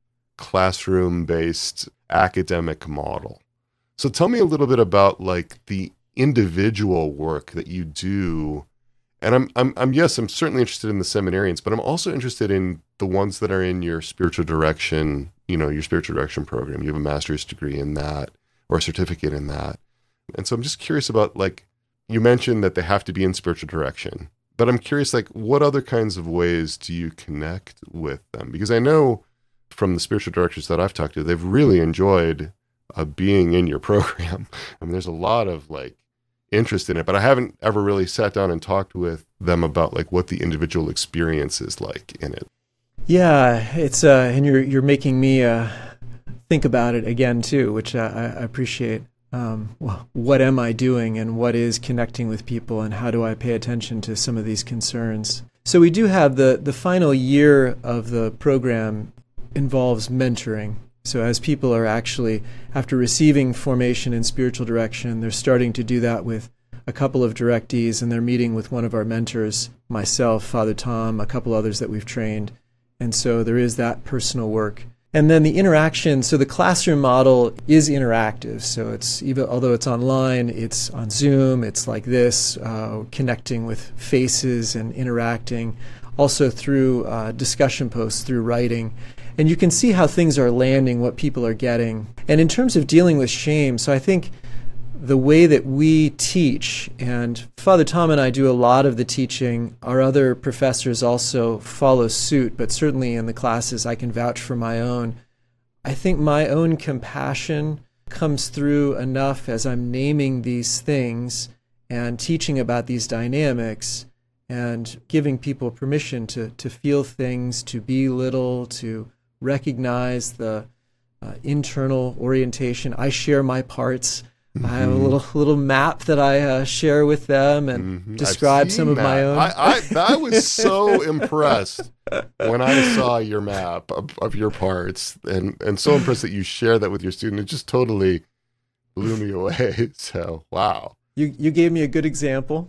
classroom-based academic model. So tell me a little bit about like the individual work that you do. And I'm, I'm, I'm, yes, I'm certainly interested in the seminarians, but I'm also interested in the ones that are in your spiritual direction, you know, your spiritual direction program. You have a master's degree in that or a certificate in that. And so I'm just curious about, like, you mentioned that they have to be in spiritual direction, but I'm curious, like, what other kinds of ways do you connect with them? Because I know from the spiritual directors that I've talked to, they've really enjoyed uh, being in your program. I mean, there's a lot of like interest in it, but I haven't ever really sat down and talked with them about like what the individual experience is like in it. Yeah, it's uh, and you're you're making me uh, think about it again too, which I, I appreciate. Um, well, what am I doing, and what is connecting with people, and how do I pay attention to some of these concerns? So we do have the the final year of the program involves mentoring. So as people are actually, after receiving formation in spiritual direction, they're starting to do that with a couple of directees, and they're meeting with one of our mentors, myself, Father Tom, a couple others that we've trained. And so there is that personal work. And then the interaction, so the classroom model is interactive. So it's, even although it's online, it's on Zoom, it's like this, uh, connecting with faces and interacting, also through uh, discussion posts, through writing. And you can see how things are landing, what people are getting. And in terms of dealing with shame, so I think the way that we teach, and Father Tom and I do a lot of the teaching, our other professors also follow suit, but certainly in the classes I can vouch for my own. I think my own compassion comes through enough as I'm naming these things and teaching about these dynamics and giving people permission to, to feel things, to be little, to recognize the uh, internal orientation. I share my parts. Mm-hmm. I have a little little map that I uh, share with them and mm-hmm. describe some of that. my own. I, I, I was so impressed when I saw your map of, of your parts, and, and so impressed that you share that with your student. It just totally blew me away. So, wow. You you gave me a good example.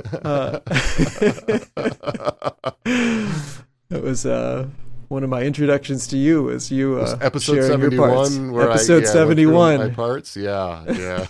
Uh, it was uh, one of my introductions to you was you uh, episode sharing seventy-one, your parts. where episode I, yeah, seventy-one. My parts, yeah,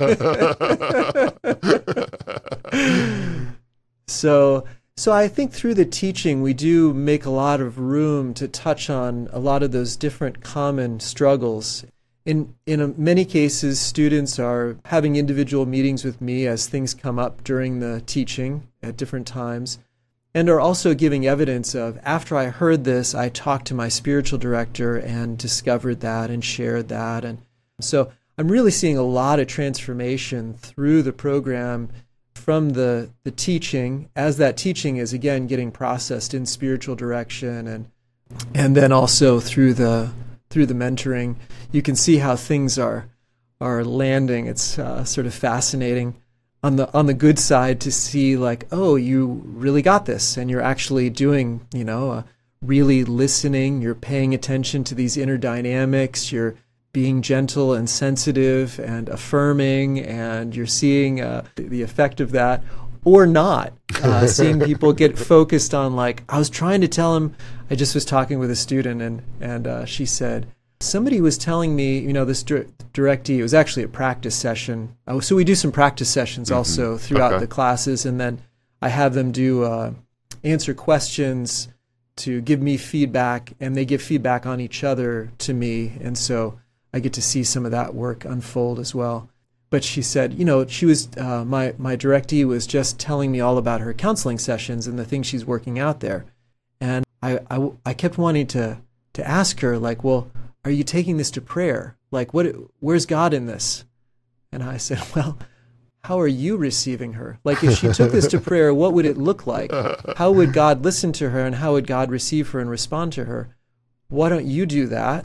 yeah. so, so I think through the teaching, we do make a lot of room to touch on a lot of those different common struggles. In in a, many cases, students are having individual meetings with me as things come up during the teaching at different times, and are also giving evidence of, after I heard this, I talked to my spiritual director and discovered that and shared that. And so I'm really seeing a lot of transformation through the program from the, the teaching, as that teaching is, again, getting processed in spiritual direction, and and then also through the through the mentoring. You can see how things are are landing. It's uh, sort of fascinating on the on the good side to see, like, oh, you really got this, and you're actually doing, you know, uh, really listening. You're paying attention to these inner dynamics. You're being gentle and sensitive and affirming, and you're seeing uh, the effect of that, or not. Uh, seeing people get focused on, like, I was trying to tell him. I just was talking with a student, and and uh, she said, somebody was telling me, you know, this dir- directee, it was actually a practice session. Oh, so we do some practice sessions mm-hmm. also throughout okay. the classes, and then I have them do uh, answer questions to give me feedback, and they give feedback on each other to me, and so I get to see some of that work unfold as well. But she said, you know, she was uh, my my directee was just telling me all about her counseling sessions and the things she's working out there, and I I, I kept wanting to to ask her, like, well, are you taking this to prayer? Like, what? Where's God in this? And I said, well, how are you receiving her? Like, if she took this to prayer, what would it look like? How would God listen to her, and how would God receive her and respond to her? Why don't you do that?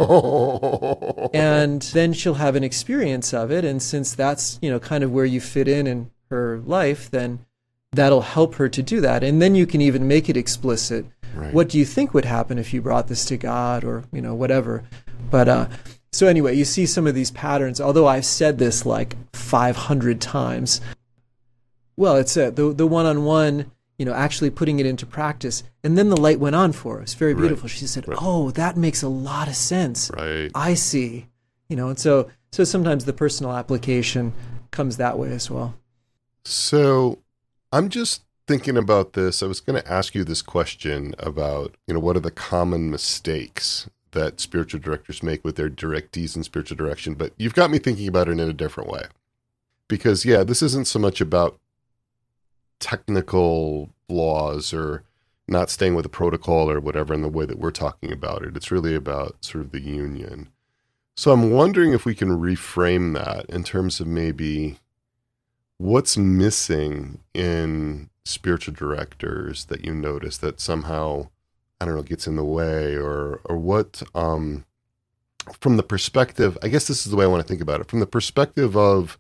And then she'll have an experience of it. And since that's, you know, kind of where you fit in in her life, then that'll help her to do that. And then you can even make it explicit. Right. What do you think would happen if you brought this to God, or, you know, whatever. But uh, so anyway, you see some of these patterns, although I've said this like five hundred times. Well, it's a, the, the one-on-one you know, actually putting it into practice. And then the light went on for us. Very beautiful. Right. She said, right. oh, that makes a lot of sense. Right. I see. You know, and so so sometimes the personal application comes that way as well. So I'm just thinking about this. I was going to ask you this question about, you know, what are the common mistakes that spiritual directors make with their directees in spiritual direction? But you've got me thinking about it in a different way. Because, yeah, this isn't so much about technical flaws or not staying with the protocol or whatever in the way that we're talking about it. It's really about sort of the union. So I'm wondering if we can reframe that in terms of maybe what's missing in spiritual directors that you notice that somehow, I don't know, gets in the way, or or what, um, from the perspective, I guess this is the way I want to think about it, from the perspective of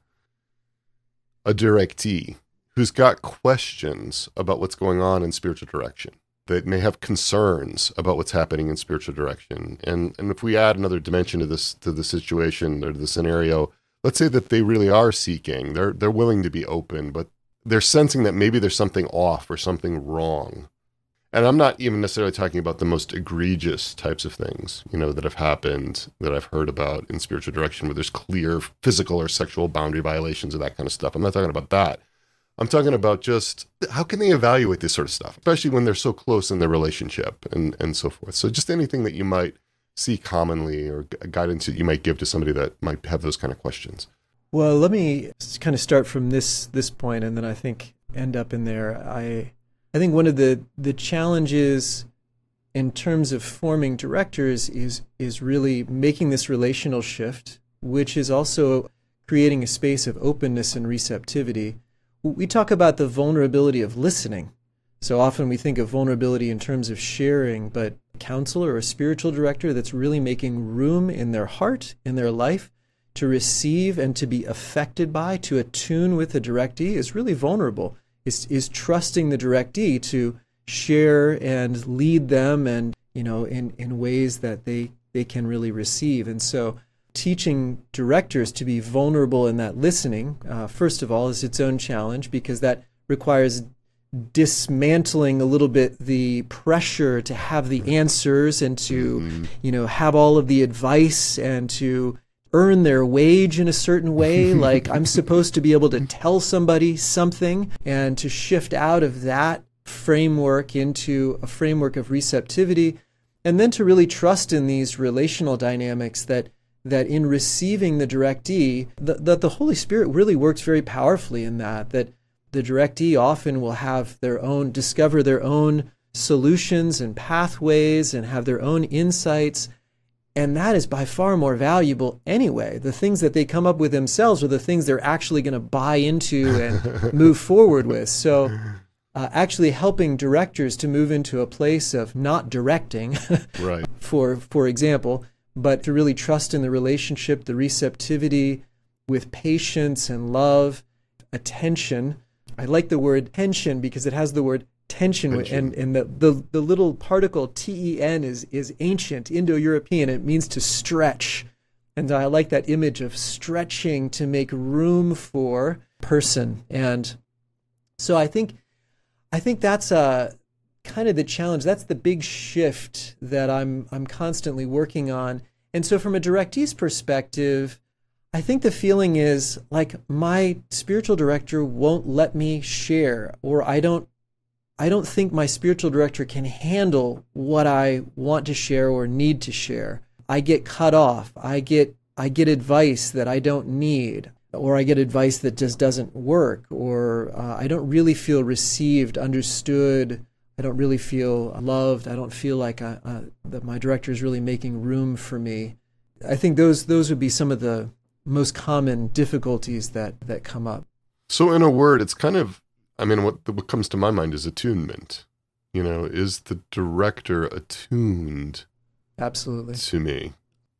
a directee who's got questions about what's going on in spiritual direction, that may have concerns about what's happening in spiritual direction. And and if we add another dimension to this, to the situation or the scenario, let's say that they really are seeking, they're they're willing to be open, but they're sensing that maybe there's something off or something wrong. And I'm not even necessarily talking about the most egregious types of things, you know, that have happened, that I've heard about in spiritual direction, where there's clear physical or sexual boundary violations and that kind of stuff. I'm not talking about that. I'm talking about just how can they evaluate this sort of stuff, especially when they're so close in their relationship and, and so forth. So just anything that you might see commonly or guidance that you might give to somebody that might have those kind of questions. Well, let me kind of start from this this point, and then I think end up in there. I I think one of the, the challenges in terms of forming directors is is really making this relational shift, which is also creating a space of openness and receptivity. We talk about the vulnerability of listening. So often we think of vulnerability in terms of sharing, but a counselor or a spiritual director that's really making room in their heart, in their life, to receive and to be affected by, to attune with the directee is really vulnerable, is is trusting the directee to share and lead them and, you know, in, in ways that they, they can really receive. And so teaching directors to be vulnerable in that listening, uh, first of all, is its own challenge, because that requires dismantling a little bit the pressure to have the answers and to, mm-hmm. you know, have all of the advice and to earn their wage in a certain way. Like, I'm supposed to be able to tell somebody something, and to shift out of that framework into a framework of receptivity, and then to really trust in these relational dynamics that that in receiving the directee, that the, the Holy Spirit really works very powerfully in that, that the directee often will have their own, discover their own solutions and pathways and have their own insights. And that is by far more valuable anyway. The things that they come up with themselves are the things they're actually going to buy into and move forward with. So uh, actually helping directors to move into a place of not directing, right. for for example, but to really trust in the relationship, the receptivity with patience and love, attention. I like the word tension because it has the word tension, tension. and, and the, the, the little particle T E N is, is ancient, Indo-European. It means to stretch. And I like that image of stretching to make room for person. And so I think I think that's a kind of the challenge. That's the big shift that I'm I'm constantly working on. And so from a directee's perspective, I think the feeling is like my spiritual director won't let me share, or I don't I don't think my spiritual director can handle what I want to share or need to share. I get cut off. I get I get advice that I don't need, or I get advice that just doesn't work, or uh, I don't really feel received, understood. I don't really feel loved. I don't feel like I, uh, that my director is really making room for me. I think those those would be some of the most common difficulties that, that come up. So in a word, it's kind of, I mean, what what comes to my mind is attunement. You know, is the director attuned Absolutely. to me?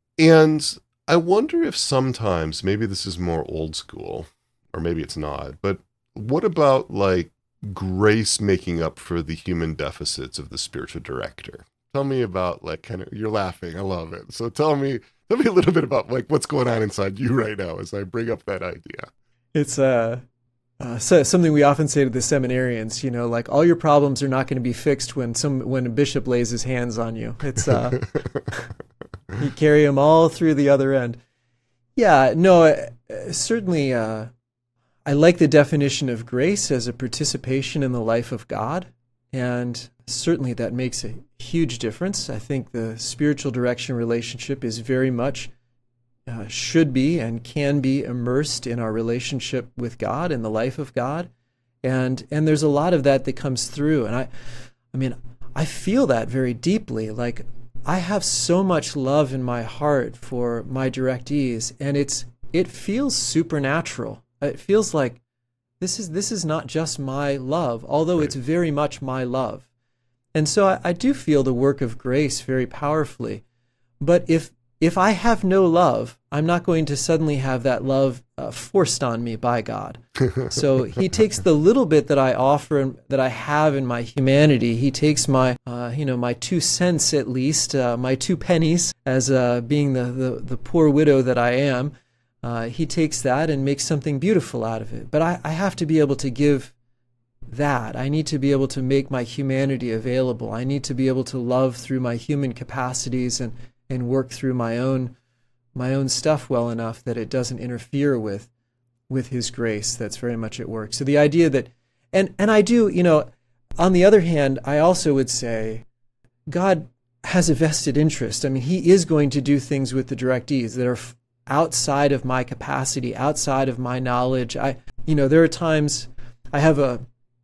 And I wonder if sometimes, maybe this is more old school, or maybe it's not, but what about like grace making up for the human deficits of the spiritual director? Tell me about like kind of, you're laughing, I love it. So tell me, tell me a little bit about like what's going on inside you right now as I bring up that idea. It's uh uh, so, something we often say to the seminarians, you know, like all your problems are not going to be fixed when some when a bishop lays his hands on you. It's uh, you carry them all through the other end. Yeah, no, uh, certainly. Uh, I like the definition of grace as a participation in the life of God, and certainly that makes a huge difference. I think the spiritual direction relationship is very much uh, should be and can be immersed in our relationship with God and the life of God, and and there's a lot of that that comes through. And I, I mean, I feel that very deeply. Like I have so much love in my heart for my directees, and it's it feels supernatural. It feels like this is this is not just my love, although it's very much my love. And so I, I do feel the work of grace very powerfully. But if if I have no love, I'm not going to suddenly have that love uh, forced on me by God. So he takes the little bit that I offer and that I have in my humanity. He takes my, uh, you know, my two cents at least, uh, my two pennies, as uh, being the, the the poor widow that I am. Uh, he takes that and makes something beautiful out of it. But I, I have to be able to give that. I need to be able to make my humanity available. I need to be able to love through my human capacities and, and work through my own my own stuff well enough that it doesn't interfere with with his grace that's very much at work. So the idea that, and, and I do, you know, on the other hand, I also would say God has a vested interest. I mean, he is going to do things with the directees that are outside of my capacity, outside of my knowledge. I, you know, there are times I have a,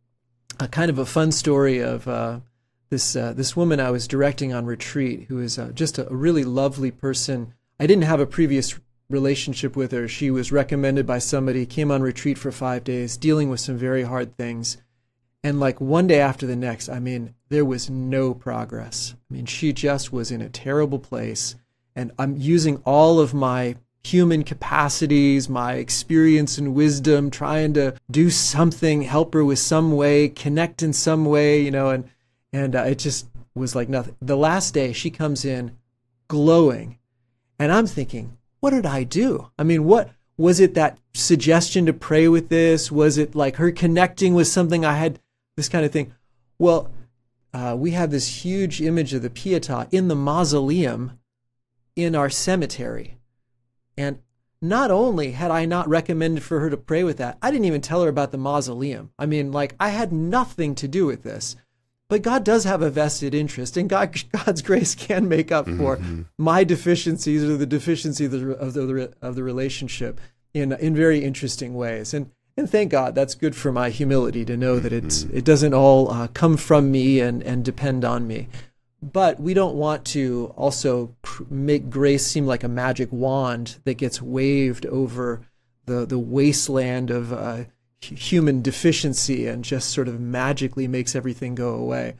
a kind of a fun story of uh, this uh, this woman I was directing on retreat, who is uh, just a really lovely person. I didn't have a previous relationship with her. She was recommended by somebody, came on retreat for five days, dealing with some very hard things. And like one day after the next, I mean, there was no progress. I mean, she just was in a terrible place. And I'm using all of my human capacities, my experience and wisdom, trying to do something, help her with some way, connect in some way, you know, and and uh, it just was like nothing. The last day she comes in glowing, and I'm thinking, what did I do? I mean, what was it, that suggestion to pray with this? Was it like her connecting with something I had, this kind of thing? Well, uh, we have this huge image of the Pietà in the mausoleum in our cemetery. And not only had I not recommended for her to pray with that, I didn't even tell her about the mausoleum. I mean, like, I had nothing to do with this. But God does have a vested interest, and God, God's grace can make up for mm-hmm. my deficiencies or the deficiency of the, of the, of the relationship in in very interesting ways. And and thank God, that's good for my humility to know that it's it doesn't all uh, come from me and, and depend on me. But we don't want to also make grace seem like a magic wand that gets waved over the, the wasteland of uh, human deficiency and just sort of magically makes everything go away.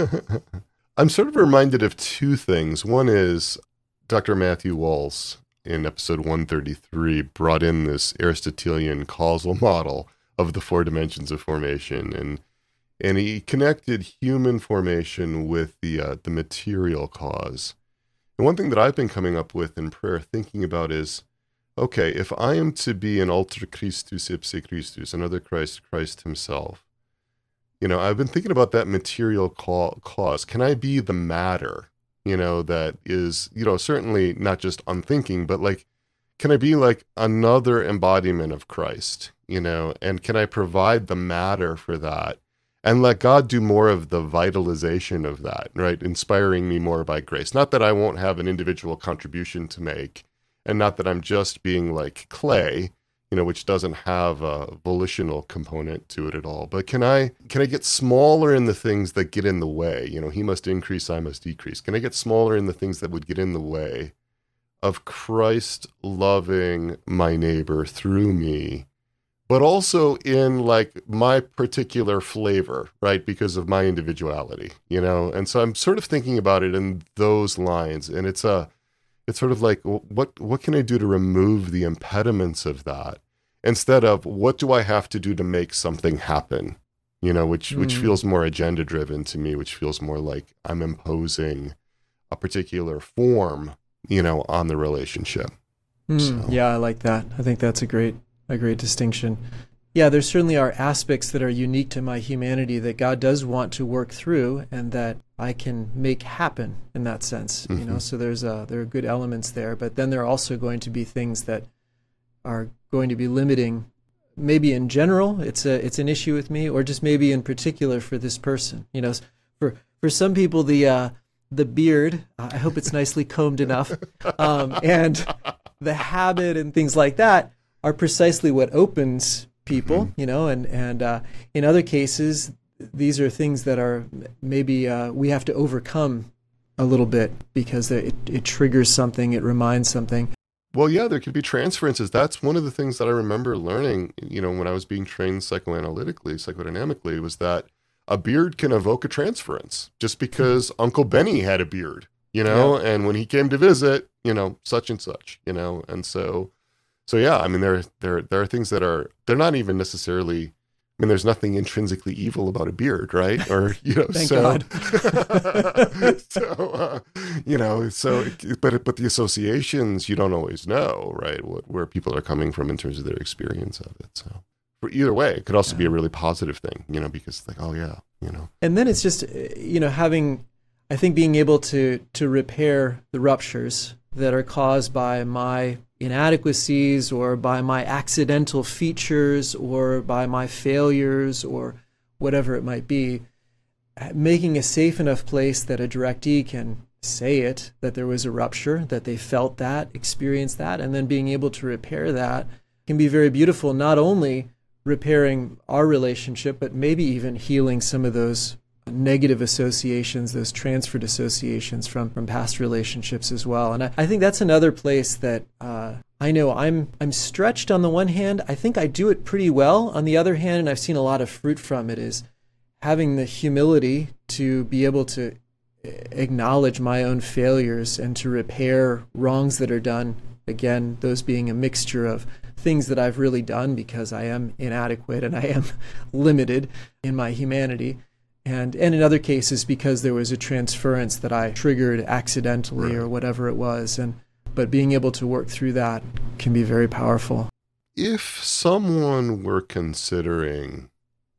I'm sort of reminded of two things. One is Doctor Matthew Walls in episode one thirty-three brought in this Aristotelian causal model of the four dimensions of formation, and And he connected human formation with the uh, the material cause. And one thing that I've been coming up with in prayer, thinking about is, okay, if I am to be an alter Christus ipse Christus, another Christ, Christ himself, you know, I've been thinking about that material cause. Can I be the matter, you know, that is, you know, certainly not just unthinking, but like, can I be like another embodiment of Christ, you know, and can I provide the matter for that? And let God do more of the vitalization of that, right? Inspiring me more by grace. Not that I won't have an individual contribution to make, and not that I'm just being like clay, you know, which doesn't have a volitional component to it at all. But can I can I get smaller in the things that get in the way? You know, he must increase, I must decrease. Can I get smaller in the things that would get in the way of Christ loving my neighbor through me? But also in like my particular flavor, right? Because of my individuality, you know? And so I'm sort of thinking about it in those lines. And it's a, it's sort of like, what, what can I do to remove the impediments of that? Instead of what do I have to do to make something happen? You know, which, mm. which feels more agenda driven to me, which feels more like I'm imposing a particular form, you know, on the relationship. Mm. So. Yeah, I like that. I think that's a great, a great distinction. Yeah, there certainly are aspects that are unique to my humanity that God does want to work through and that I can make happen in that sense. Mm-hmm. You know, so there's a, there are good elements there, but then there are also going to be things that are going to be limiting. Maybe in general, it's a it's an issue with me, or just maybe in particular for this person. You know, for for some people, the uh, the beard, uh, I hope it's nicely combed enough, um, and the habit and things like that are precisely what opens people, mm-hmm. you know, and, and uh, in other cases, these are things that are maybe uh, we have to overcome a little bit because it, it triggers something, it reminds something. Well, yeah, there could be transferences. That's one of the things that I remember learning, you know, when I was being trained psychoanalytically, psychodynamically, was that a beard can evoke a transference just because mm-hmm. Uncle Benny had a beard, you know, yeah. and when he came to visit, you know, such and such, you know, and so... So yeah, I mean, there, there, there are things that are, they're not even necessarily, I mean, there's nothing intrinsically evil about a beard, right? Or, you know, Thank so, God. so, uh, you know, so, but, but the associations, you don't always know, right? What, where people are coming from in terms of their experience of it. So for either way, it could also yeah. be a really positive thing, you know, because like, oh yeah, you know. And then it's just, you know, having, I think being able to, to repair the ruptures that are caused by my inadequacies or by my accidental features or by my failures or whatever it might be, making a safe enough place that a directee can say it, that there was a rupture, that they felt that, experienced that, and then being able to repair that can be very beautiful, not only repairing our relationship, but maybe even healing some of those negative associations, those transferred associations from, from past relationships as well. And I, I think that's another place that uh, I know I'm I'm stretched on the one hand. I think I do it pretty well. On the other hand, and I've seen a lot of fruit from it, is having the humility to be able to acknowledge my own failures and to repair wrongs that are done. Again, those being a mixture of things that I've really done because I am inadequate and I am limited in my humanity. And and in other cases, because there was a transference that I triggered accidentally right. or whatever it was. And but being able to work through that can be very powerful. If someone were considering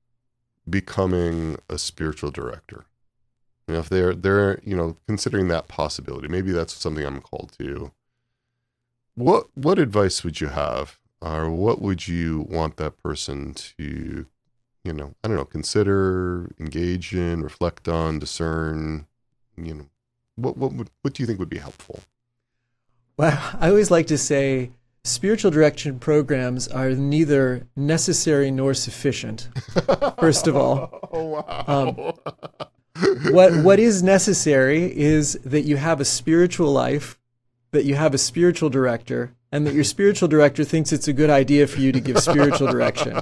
becoming a spiritual director, you know, if they're they're you know considering that possibility, maybe that's something I'm called to. What what advice would you have, or what would you want that person to, you know, I don't know, consider, engage in, reflect on, discern, you know, what what would, what do you think would be helpful? Well, I always like to say spiritual direction programs are neither necessary nor sufficient, first of all. Oh, wow. Um, what what is necessary is that you have a spiritual life, that you have a spiritual director, and that your spiritual director thinks it's a good idea for you to give spiritual direction.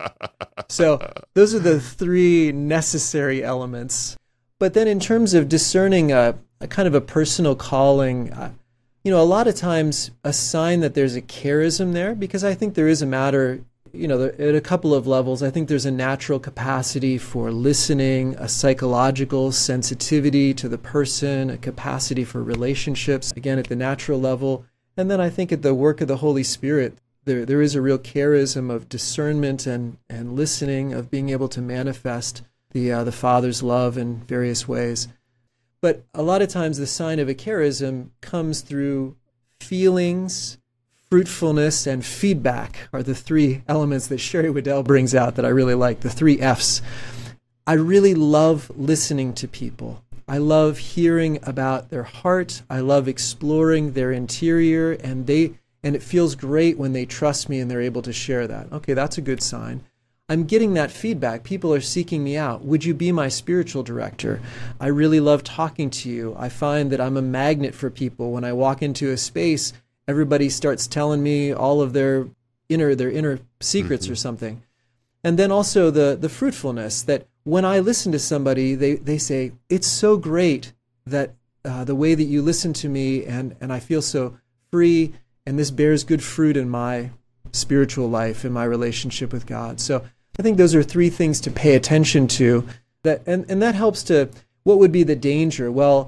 So those are the three necessary elements. But then in terms of discerning a, a kind of a personal calling, uh, you know, a lot of times a sign that there's a charism there, because I think there is a matter, you know, at a couple of levels. I think there's a natural capacity for listening, a psychological sensitivity to the person, a capacity for relationships, again, at the natural level. And then I think at the work of the Holy Spirit, there there is a real charism of discernment and, and listening, of being able to manifest the uh, the Father's love in various ways. But a lot of times the sign of a charism comes through feelings, fruitfulness, and feedback are the three elements that Sherry Waddell brings out that I really like, the three F's. I really love listening to people. I love hearing about their heart. I love exploring their interior, and they and it feels great when they trust me and they're able to share that. Okay, that's a good sign. I'm getting that feedback. People are seeking me out. Would you be my spiritual director? I really love talking to you. I find that I'm a magnet for people. When I walk into a space, everybody starts telling me all of their inner their inner secrets mm-hmm. or something. And then also the the fruitfulness, that when I listen to somebody, they, they say, it's so great that uh, the way that you listen to me, and, and I feel so free, and this bears good fruit in my spiritual life, in my relationship with God. So I think those are three things to pay attention to. That and, and that helps to, what would be the danger? Well,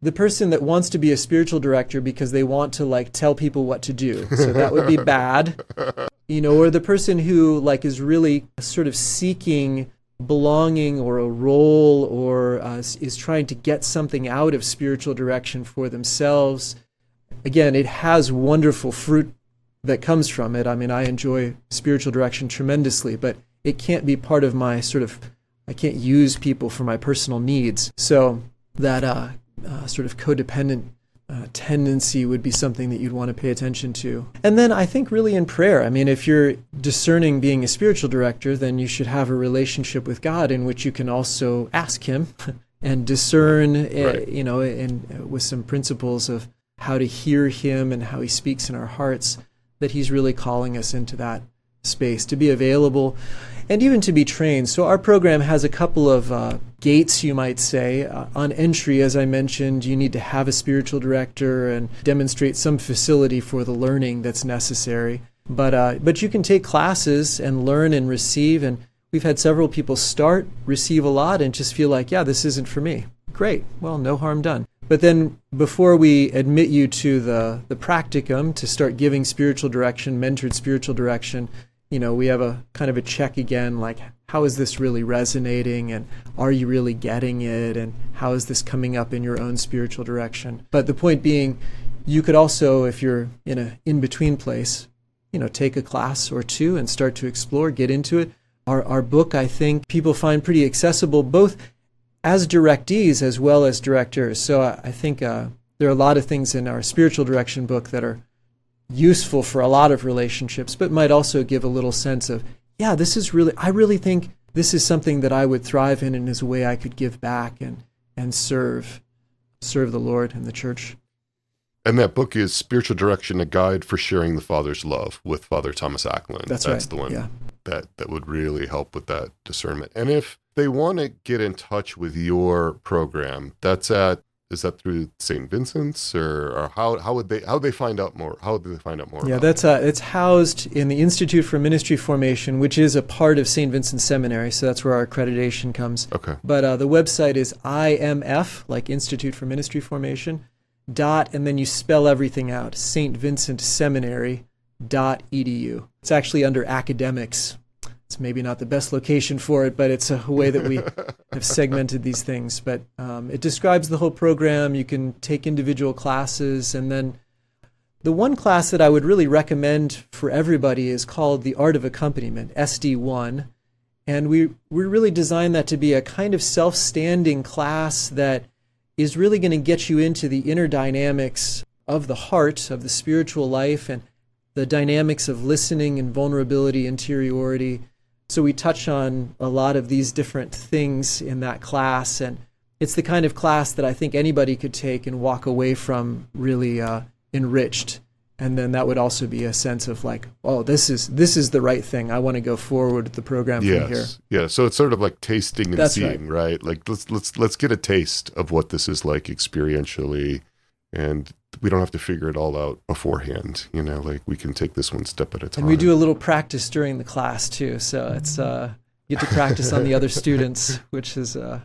the person that wants to be a spiritual director because they want to like tell people what to do. So that would be bad. You know, or the person who like is really sort of seeking belonging or a role or uh, is trying to get something out of spiritual direction for themselves. Again, it has wonderful fruit that comes from it. I mean, I enjoy spiritual direction tremendously, but it can't be part of my sort of, I can't use people for my personal needs. So that uh, uh, sort of codependent uh, tendency would be something that you'd want to pay attention to. And then I think really in prayer, I mean, if you're discerning being a spiritual director, then you should have a relationship with God in which you can also ask Him and discern, right. uh, you know, and uh, with some principles of how to hear Him and how He speaks in our hearts, that He's really calling us into that space, to be available and even to be trained. So our program has a couple of uh, gates, you might say. Uh, on entry, as I mentioned, you need to have a spiritual director and demonstrate some facility for the learning that's necessary. But uh, but you can take classes and learn and receive, and we've had several people start, receive a lot, and just feel like, yeah, this isn't for me. Great. Well, no harm done. But then before we admit you to the, the practicum, to start giving spiritual direction, mentored spiritual direction, you know, we have a kind of a check again, like, how is this really resonating, and are you really getting it, and how is this coming up in your own spiritual direction? But the point being, you could also, if you're in a in-between place, you know, take a class or two and start to explore, get into it. Our our book, I think, people find pretty accessible, both as directees as well as directors. So I, I think uh, there are a lot of things in our spiritual direction book that are useful for a lot of relationships, but might also give a little sense of, yeah, this is really, I really think this is something that I would thrive in and is a way I could give back and, and serve, serve the Lord and the church. And that book is Spiritual Direction, A Guide for Sharing the Father's Love with Father Thomas Ackland. That's, That's right. the one yeah. that, that would really help with that discernment. And if they want to get in touch with your program, that's at, is that through Saint Vincent's, or, or how how would they how would they find out more? How would they find out more? Yeah, about that's uh, it's housed in the Institute for Ministry Formation, which is a part of Saint Vincent Seminary. So that's where our accreditation comes. Okay. But uh, the website is I M F, like Institute for Ministry Formation, dot, and then you spell everything out, Saint Vincent Seminary dot E D U. It's actually under academics. It's maybe not the best location for it, but it's a way that we have segmented these things. But um, it describes the whole program. You can take individual classes. And then the one class that I would really recommend for everybody is called The Art of Accompaniment, S D one. And we, we really designed that to be a kind of self-standing class that is really going to get you into the inner dynamics of the heart, of the spiritual life, and the dynamics of listening and vulnerability, interiority. So we touch on a lot of these different things in that class, and it's the kind of class that I think anybody could take and walk away from really uh, enriched. And then that would also be a sense of like, oh, this is this is the right thing. I want to go forward with the program yes. from here. Yeah, so it's sort of like tasting and That's seeing, right. right? Like let's let's let's get a taste of what this is like experientially, and we don't have to figure it all out beforehand. You know, like we can take this one step at a time. And we do a little practice during the class too, so it's uh, you get to practice on the other students, which is uh,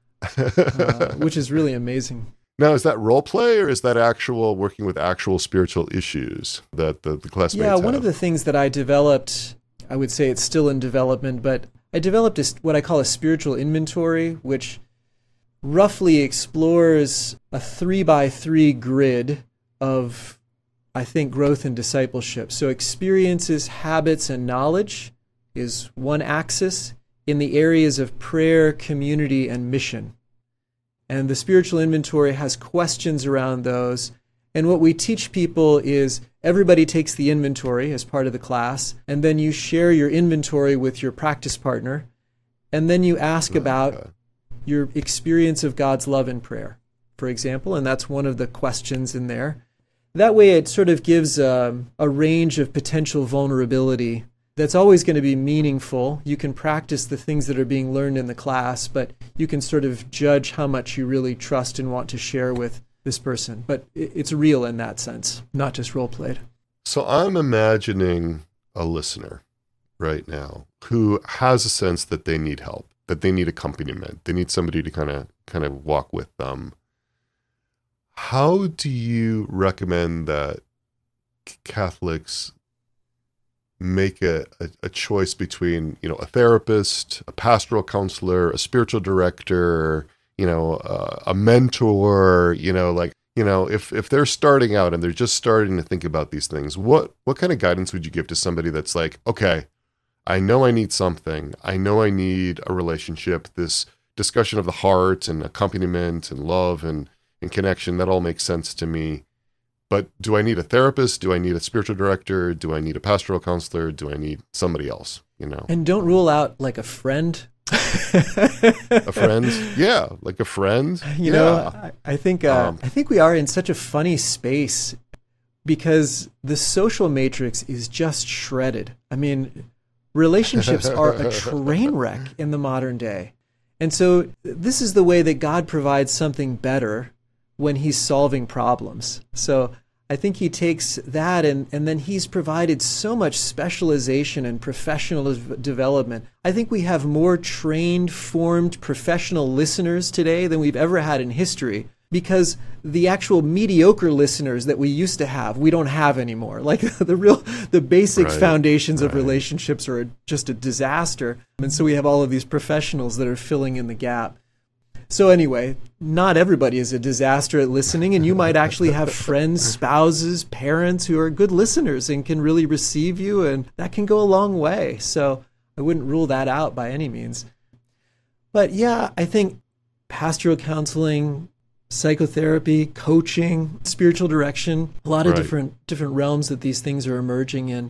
uh, which is really amazing. Now, is that role play, or is that actual working with actual spiritual issues that the, the classmates Yeah, one have? of the things that I developed, I would say it's still in development, but I developed a, what I call a spiritual inventory, which roughly explores a three by three grid of, I think, growth and discipleship. So experiences, habits, and knowledge is one axis in the areas of prayer, community, and mission. And the spiritual inventory has questions around those. And what we teach people is everybody takes the inventory as part of the class, and then you share your inventory with your practice partner, and then you ask about your experience of God's love in prayer, for example, and that's one of the questions in there. That way it sort of gives um, a range of potential vulnerability that's always going to be meaningful. You can practice the things that are being learned in the class, but you can sort of judge how much you really trust and want to share with this person. But it's real in that sense, not just role-played. So I'm imagining a listener right now who has a sense that they need help, that they need accompaniment, they need somebody to kind of kind of walk with them. how do you recommend that Catholics make a, a, a choice between, you know, a therapist, a pastoral counselor, a spiritual director, you know, uh, a mentor, you know, like, you know, if, if they're starting out and they're just starting to think about these things, what, what kind of guidance would you give to somebody that's like, okay, I know I need something. I know I need a relationship, this discussion of the heart and accompaniment and love and, and connection, that all makes sense to me. But do I need a therapist? Do I need a spiritual director? Do I need a pastoral counselor? Do I need somebody else, you know? And don't rule out like a friend. A friend? Yeah, like a friend. You yeah. know, I, I think uh, Um, I think we are in such a funny space because the social matrix is just shredded. I mean, relationships are a train wreck in the modern day. And so this is the way that God provides something better when he's solving problems. So I think he takes that and, and then he's provided so much specialization and professional development. I think we have more trained, formed professional listeners today than we've ever had in history, because the actual mediocre listeners that we used to have, we don't have anymore. Like the real, the basic right, foundations right. of relationships are just a disaster. And so we have all of these professionals that are filling in the gap. So anyway, not everybody is a disaster at listening, and you might actually have friends, spouses, parents who are good listeners and can really receive you, and that can go a long way. So I wouldn't rule that out by any means. But yeah, I think pastoral counseling, psychotherapy, coaching, spiritual direction, a lot of right. different different realms that these things are emerging in.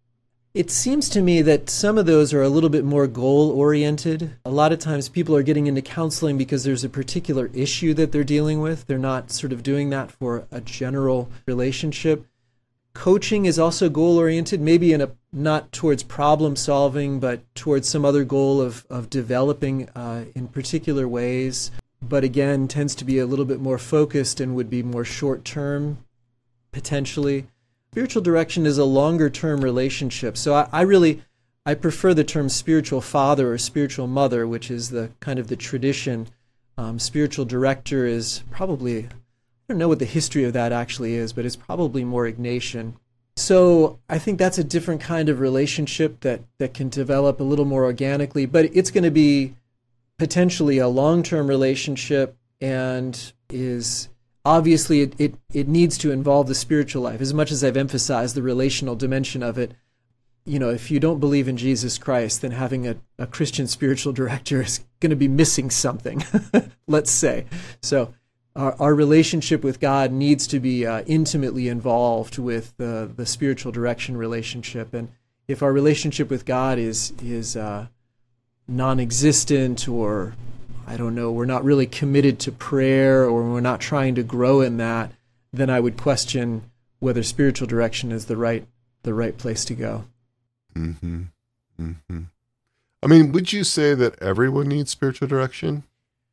It seems to me that some of those are a little bit more goal-oriented. A lot of times people are getting into counseling because there's a particular issue that they're dealing with. They're not sort of doing that for a general relationship. Coaching is also goal-oriented, maybe in a not towards problem-solving, but towards some other goal of, of developing uh, in particular ways. But again, tends to be a little bit more focused and would be more short-term, potentially. Spiritual direction is a longer-term relationship. So I, I really, I prefer the term spiritual father or spiritual mother, which is the kind of the tradition. Um, spiritual director is probably, I don't know what the history of that actually is, but it's probably more Ignatian. So I think that's a different kind of relationship that, that can develop a little more organically, but it's going to be potentially a long-term relationship and is... Obviously, it, it, it needs to involve the spiritual life. As much as I've emphasized the relational dimension of it, you know, if you don't believe in Jesus Christ, then having a, a Christian spiritual director is going to be missing something, let's say. So our, our relationship with God needs to be uh, intimately involved with uh, the spiritual direction relationship. And if our relationship with God is, is uh, non-existent, or I don't know, we're not really committed to prayer, or we're not trying to grow in that, then I would question whether spiritual direction is the right the right place to go. Mm-hmm. Mm-hmm. I mean, would you say that everyone needs spiritual direction?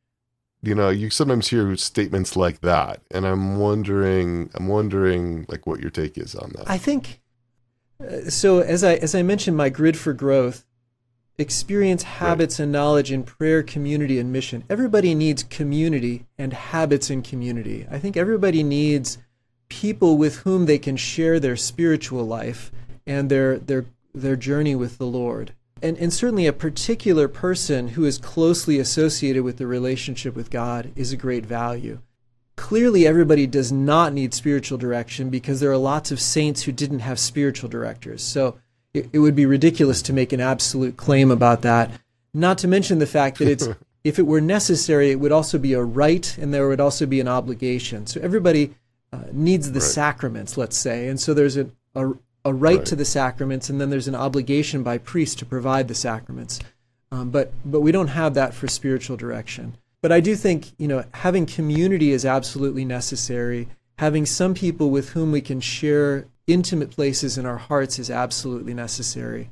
You know, you sometimes hear statements like that, and I'm wondering, I'm wondering, like, what your take is on that. I think uh, so. As I as I mentioned, my grid for growth. Experience, habits, right. and knowledge in prayer, community, and mission. Everybody needs community and habits in community. I think everybody needs people with whom they can share their spiritual life and their their their journey with the Lord. And and certainly a particular person who is closely associated with the relationship with God is a great value. Clearly, everybody does not need spiritual direction because there are lots of saints who didn't have spiritual directors. So it would be ridiculous to make an absolute claim about that, not to mention the fact that it's, if it were necessary, it would also be a right and there would also be an obligation. So everybody uh, needs the right. sacraments, let's say, and so there's a, a, a right, right to the sacraments, and then there's an obligation by priests to provide the sacraments. Um, but but we don't have that for spiritual direction. But I do think, you know, having community is absolutely necessary. Having some people with whom we can share intimate places in our hearts is absolutely necessary.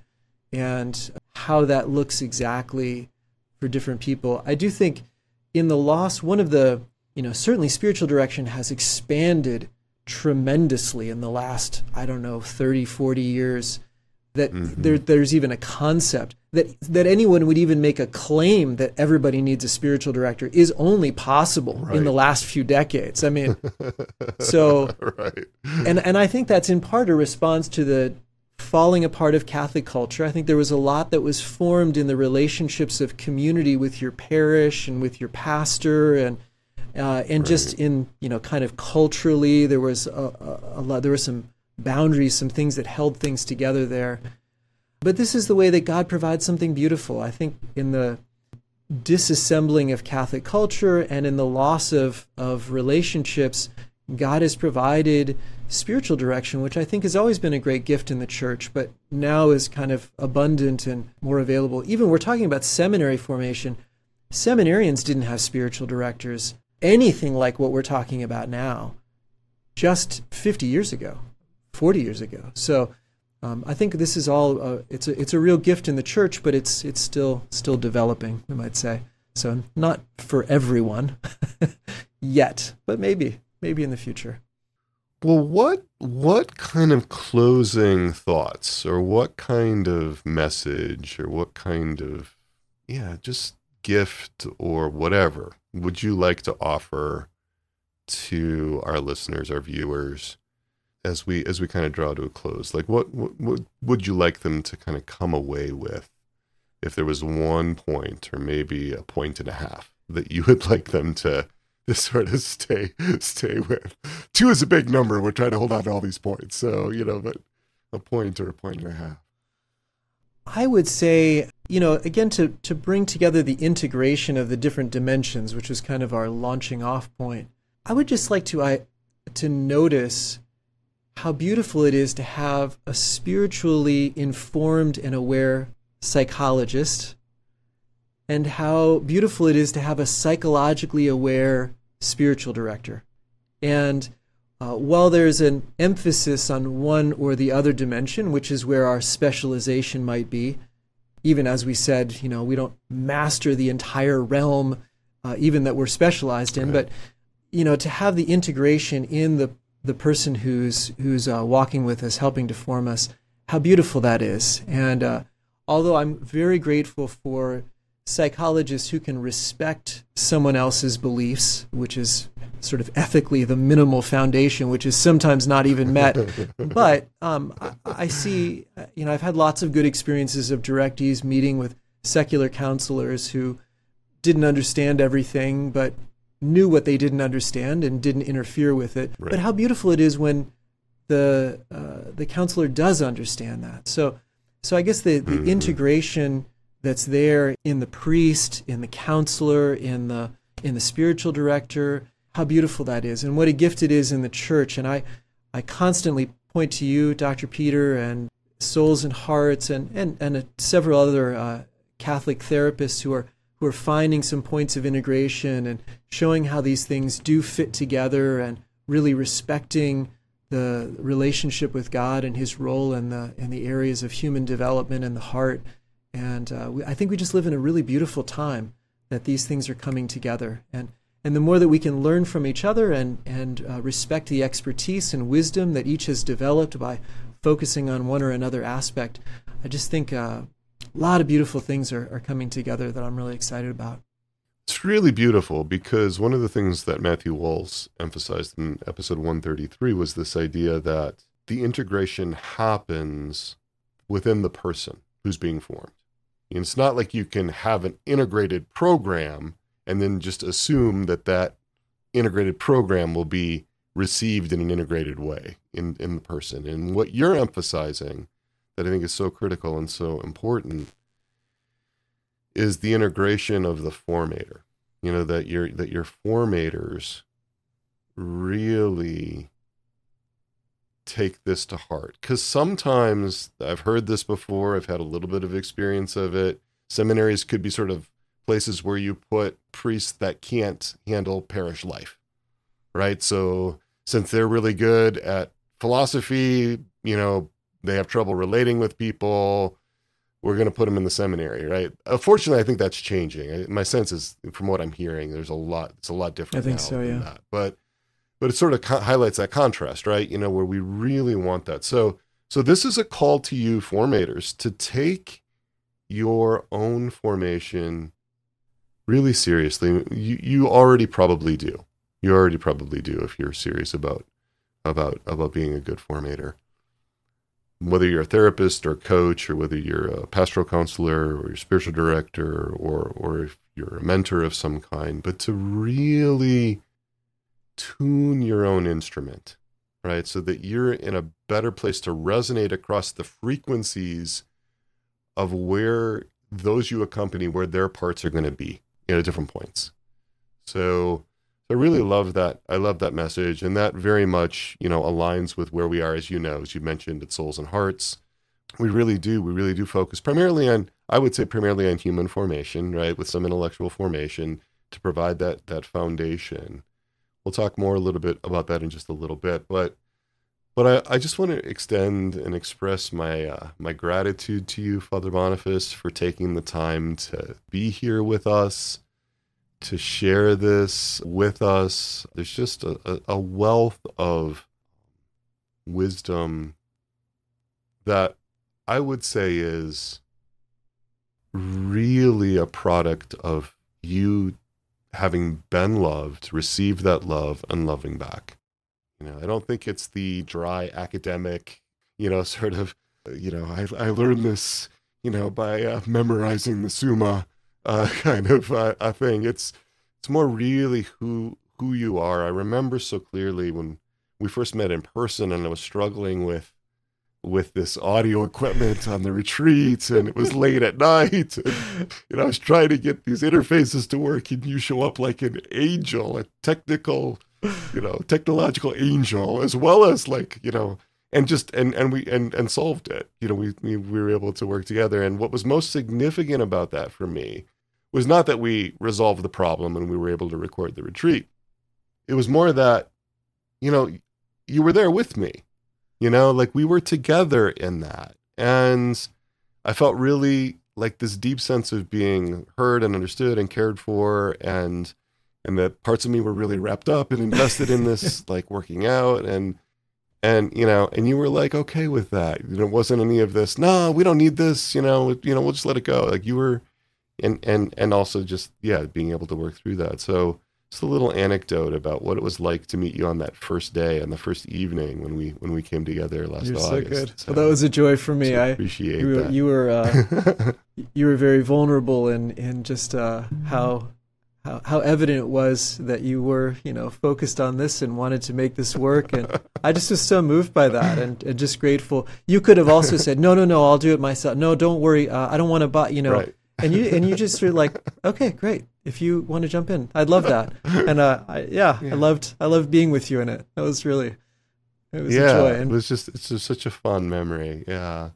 And how that looks exactly for different people. I do think in the loss, one of the, you know, certainly spiritual direction has expanded tremendously in the last, I don't know, thirty, forty years. that Mm-hmm. there, there's even a concept that that anyone would even make a claim that everybody needs a spiritual director is only possible Right. in the last few decades. I mean, so, right. and, and I think that's in part a response to the falling apart of Catholic culture. I think there was a lot that was formed in the relationships of community with your parish and with your pastor, and uh, and Right. just in, you know, kind of culturally, there was a, a, a lot, there were some boundaries, some things that held things together there. But this is the way that God provides something beautiful. I think in the disassembling of Catholic culture and in the loss of, of relationships, God has provided spiritual direction, which I think has always been a great gift in the church, but now is kind of abundant and more available. Even we're talking about seminary formation. Seminarians didn't have spiritual directors, anything like what we're talking about now, just fifty years ago, forty years ago. So um, I think this is all, uh, it's a, it's a real gift in the church, but it's, it's still, still developing, we might say. So not for everyone yet, but maybe, maybe in the future. Well, what what kind of closing thoughts, or what kind of message, or what kind of, yeah, just gift or whatever would you like to offer to our listeners, our viewers, as we as we kind of draw to a close? Like, what, what, what would you like them to kind of come away with, if there was one point, or maybe a point and a half, that you would like them to to sort of stay stay with? Two is a big number. We're trying to hold on to all these points. So, you know, but a point or a point and a half. I would say, you know, again, to, to bring together the integration of the different dimensions, which was kind of our launching off point, I would just like to I to notice how beautiful it is to have a spiritually informed and aware psychologist, and how beautiful it is to have a psychologically aware spiritual director. And uh, while there's an emphasis on one or the other dimension, which is where our specialization might be, even as we said, you know, we don't master the entire realm, uh, even that we're specialized in, Right. but, you know, to have the integration in the, the person who's, who's uh, walking with us, helping to form us, how beautiful that is. And uh, although I'm very grateful for psychologists who can respect someone else's beliefs, which is sort of ethically the minimal foundation, which is sometimes not even met. But um, I, I see, you know, I've had lots of good experiences of directees meeting with secular counselors who didn't understand everything, but knew what they didn't understand and didn't interfere with it. Right. But how beautiful it is when the uh, the counselor does understand that. So, so I guess the, the Mm-hmm. integration that's there in the priest, in the counselor, in the in the spiritual director, how beautiful that is, and what a gift it is in the church. And I, I constantly point to you, Doctor Peter, and Souls and Hearts, and and and uh, several other uh, Catholic therapists who are who are finding some points of integration and showing how these things do fit together, and really respecting the relationship with God and His role in the in the areas of human development and the heart. And uh, we, I think we just live in a really beautiful time that these things are coming together. And and the more that we can learn from each other and, and uh, respect the expertise and wisdom that each has developed by focusing on one or another aspect, I just think uh, a lot of beautiful things are, are coming together that I'm really excited about. It's really beautiful, because one of the things that Matthew Walls emphasized in episode one thirty-three was this idea that the integration happens within the person who's being formed. And it's not like you can have an integrated program and then just assume that that integrated program will be received in an integrated way in, in the person. And what you're emphasizing that I think is so critical and so important is the integration of the formator. You know, that your that your formators really take this to heart. Because sometimes, I've heard this before, I've had a little bit of experience of it, seminaries could be sort of places where you put priests that can't handle parish life, right? So since they're really good at philosophy, you know, they have trouble relating with people, we're going to put them in the seminary, right? Unfortunately, I think that's changing. My sense is, from what I'm hearing, there's a lot, it's a lot different I think now so, than yeah. that. But, but it sort of co- highlights that contrast, right? You know, where we really want that. So, So this is a call to you formators to take your own formation really seriously. You you already probably do. You already probably do if you're serious about about about being a good formator. Whether you're a therapist or coach, or whether you're a pastoral counselor or your spiritual director, or or if you're a mentor of some kind, but to really tune your own instrument, right? So that you're in a better place to resonate across the frequencies of where those you accompany, where their parts are going to be at different points. So I really love that. I love that message. And that very much, you know, aligns with where we are, as you know, as you mentioned, at Souls and Hearts. We really do. We really do focus primarily on, I would say primarily on human formation, right? With some intellectual formation to provide that, that foundation. We'll talk more a little bit about that in just a little bit, but But I, I just want to extend and express my uh, my gratitude to you, Father Boniface, for taking the time to be here with us, to share this with us. There's just a, a, a wealth of wisdom that I would say is really a product of you having been loved, received that love, and loving back. You know, I don't think it's the dry academic, you know, sort of, you know, I, I learned this, you know, by uh, memorizing the Summa uh, kind of uh, a thing. It's it's more really who who you are. I remember so clearly when we first met in person, and I was struggling with with this audio equipment on the retreat, and it was late at night, and you know, I was trying to get these interfaces to work, and you show up like an angel, a technical, you know, technological angel, as well as like, you know, and just, and, and we, and, and solved it. You know, we, we, we were able to work together. And what was most significant about that for me was not that we resolved the problem and we were able to record the retreat. It was more that, you know, you were there with me, you know, like we were together in that. And I felt really like this deep sense of being heard and understood and cared for, and and that parts of me were really wrapped up and invested in this, like working out, and, and, you know, and you were like, okay with that. You know, it wasn't any of this, no, we don't need this, you know, you know, we'll just let it go. Like you were, and, and, and also just, yeah, being able to work through that. So just a little anecdote about what it was like to meet you on that first day, on the first evening when we, when we came together last You're August. so good. So, well, that was a joy for me. so I appreciate you were, that. You were, uh, you were very vulnerable in, in just, uh, how, How, how evident it was that you were, you know, focused on this and wanted to make this work. And I just was so moved by that, and, and just grateful. You could have also said, no, no, no, I'll do it myself. No, don't worry. Uh, I don't want to buy, you know, Right. and you, and you just were like, okay, great. If you want to jump in, I'd love that. And, uh, I, yeah, yeah, I loved, I loved being with you in it. That was really, it was yeah, a joy. And it was just, it's just such a fun memory. Yeah.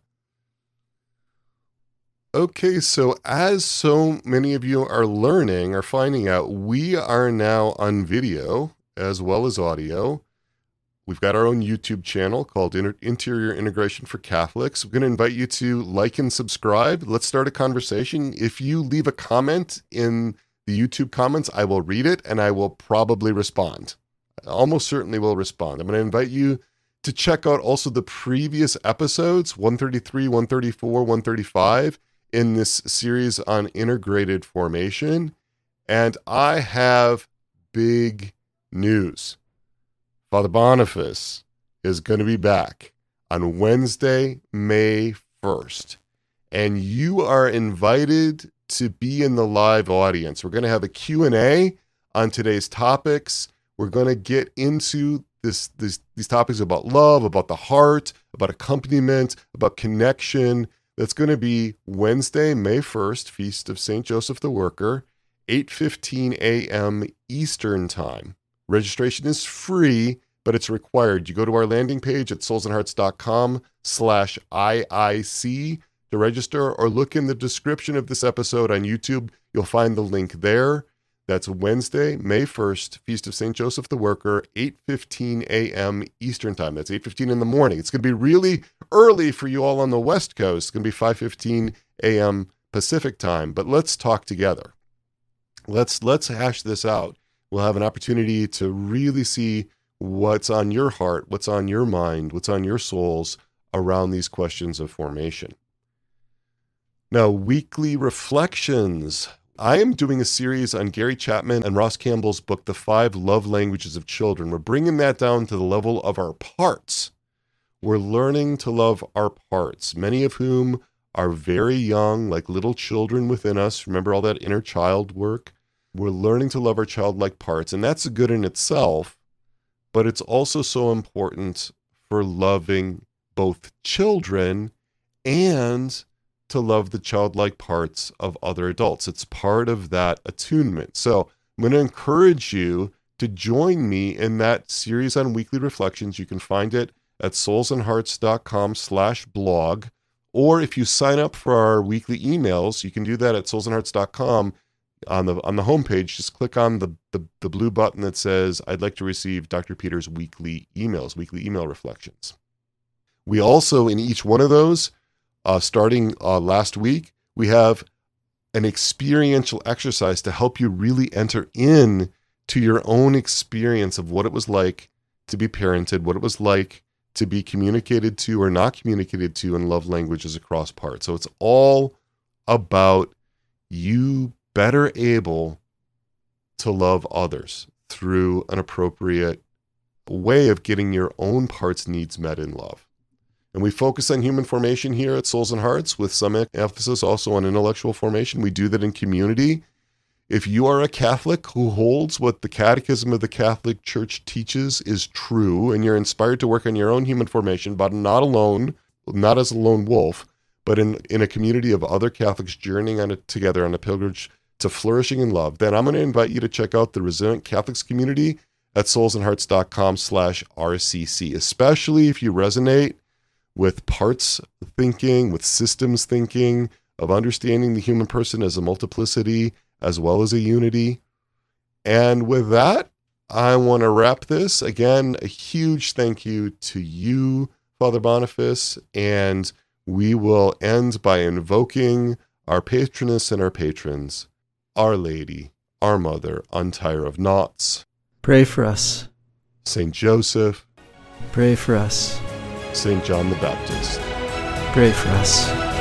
Okay, so as so many of you are learning, are finding out, we are now on video as well as audio. We've got our own YouTube channel called Inter- Interior Integration for Catholics. We're going to invite you to like and subscribe. Let's start a conversation. If you leave a comment in the YouTube comments, I will read it and I will probably respond. I almost certainly will respond. I'm going to invite you to check out also the previous episodes, one thirty-three, one thirty-four, one thirty-five, in this series on integrated formation. And I have big news. Father Boniface is going to be back on Wednesday, May first. And you are invited to be in the live audience. We're going to have a Q and A on today's topics. We're going to get into this, this these topics about love, about the heart, about accompaniment, about connection. That's going to be Wednesday, May first, Feast of Saint Joseph the Worker, eight fifteen a.m. Eastern Time. Registration is free, but it's required. You go to our landing page at soulsandhearts.com slash IIC to register, or look in the description of this episode on YouTube. You'll find the link there. That's Wednesday, May first, Feast of Saint Joseph the Worker, eight fifteen a.m. Eastern Time. That's eight fifteen in the morning. It's going to be really early for you all on the West Coast. It's going to be five fifteen a.m. Pacific Time. But let's talk together. Let's let's hash this out. We'll have an opportunity to really see what's on your heart, what's on your mind, what's on your souls around these questions of formation. Now, weekly reflections. I am doing a series on Gary Chapman and Ross Campbell's book, The Five Love Languages of Children. We're bringing that down to the level of our parts. We're learning to love our parts, many of whom are very young, like little children within us. Remember all that inner child work? We're learning to love our childlike parts, and that's good in itself, but it's also so important for loving both children and to love the childlike parts of other adults. It's part of that attunement. So I'm going to encourage you to join me in that series on weekly reflections. You can find it at soulsandhearts.com slash blog. Or if you sign up for our weekly emails, you can do that at soulsandhearts dot com. On the on the homepage, just click on the, the, the blue button that says, I'd like to receive Doctor Peter's weekly emails, weekly email reflections. We also, in each one of those, uh, starting uh, last week, we have an experiential exercise to help you really enter in to your own experience of what it was like to be parented, what it was like to be communicated to or not communicated to in love languages across parts. So it's all about you better able to love others through an appropriate way of getting your own parts' needs met in love. And we focus on human formation here at Souls and Hearts with some emphasis also on intellectual formation. We do that in community. If you are a Catholic who holds what the Catechism of the Catholic Church teaches is true, and you're inspired to work on your own human formation, but not alone, not as a lone wolf, but in, in a community of other Catholics journeying on a, together on a pilgrimage to flourishing in love, then I'm going to invite you to check out the Resilient Catholics community at soulsandhearts.com slash RCC, especially if you resonate with parts thinking, with systems thinking, of understanding the human person as a multiplicity as well as a unity. And with that, I want to wrap this. Again, a huge thank you to you, Father Boniface, and we will end by invoking our patroness and our patrons, Our Lady, our Mother, Untier of Knots. Pray for us. Saint Joseph. Pray for us. Saint John the Baptist. Pray for us.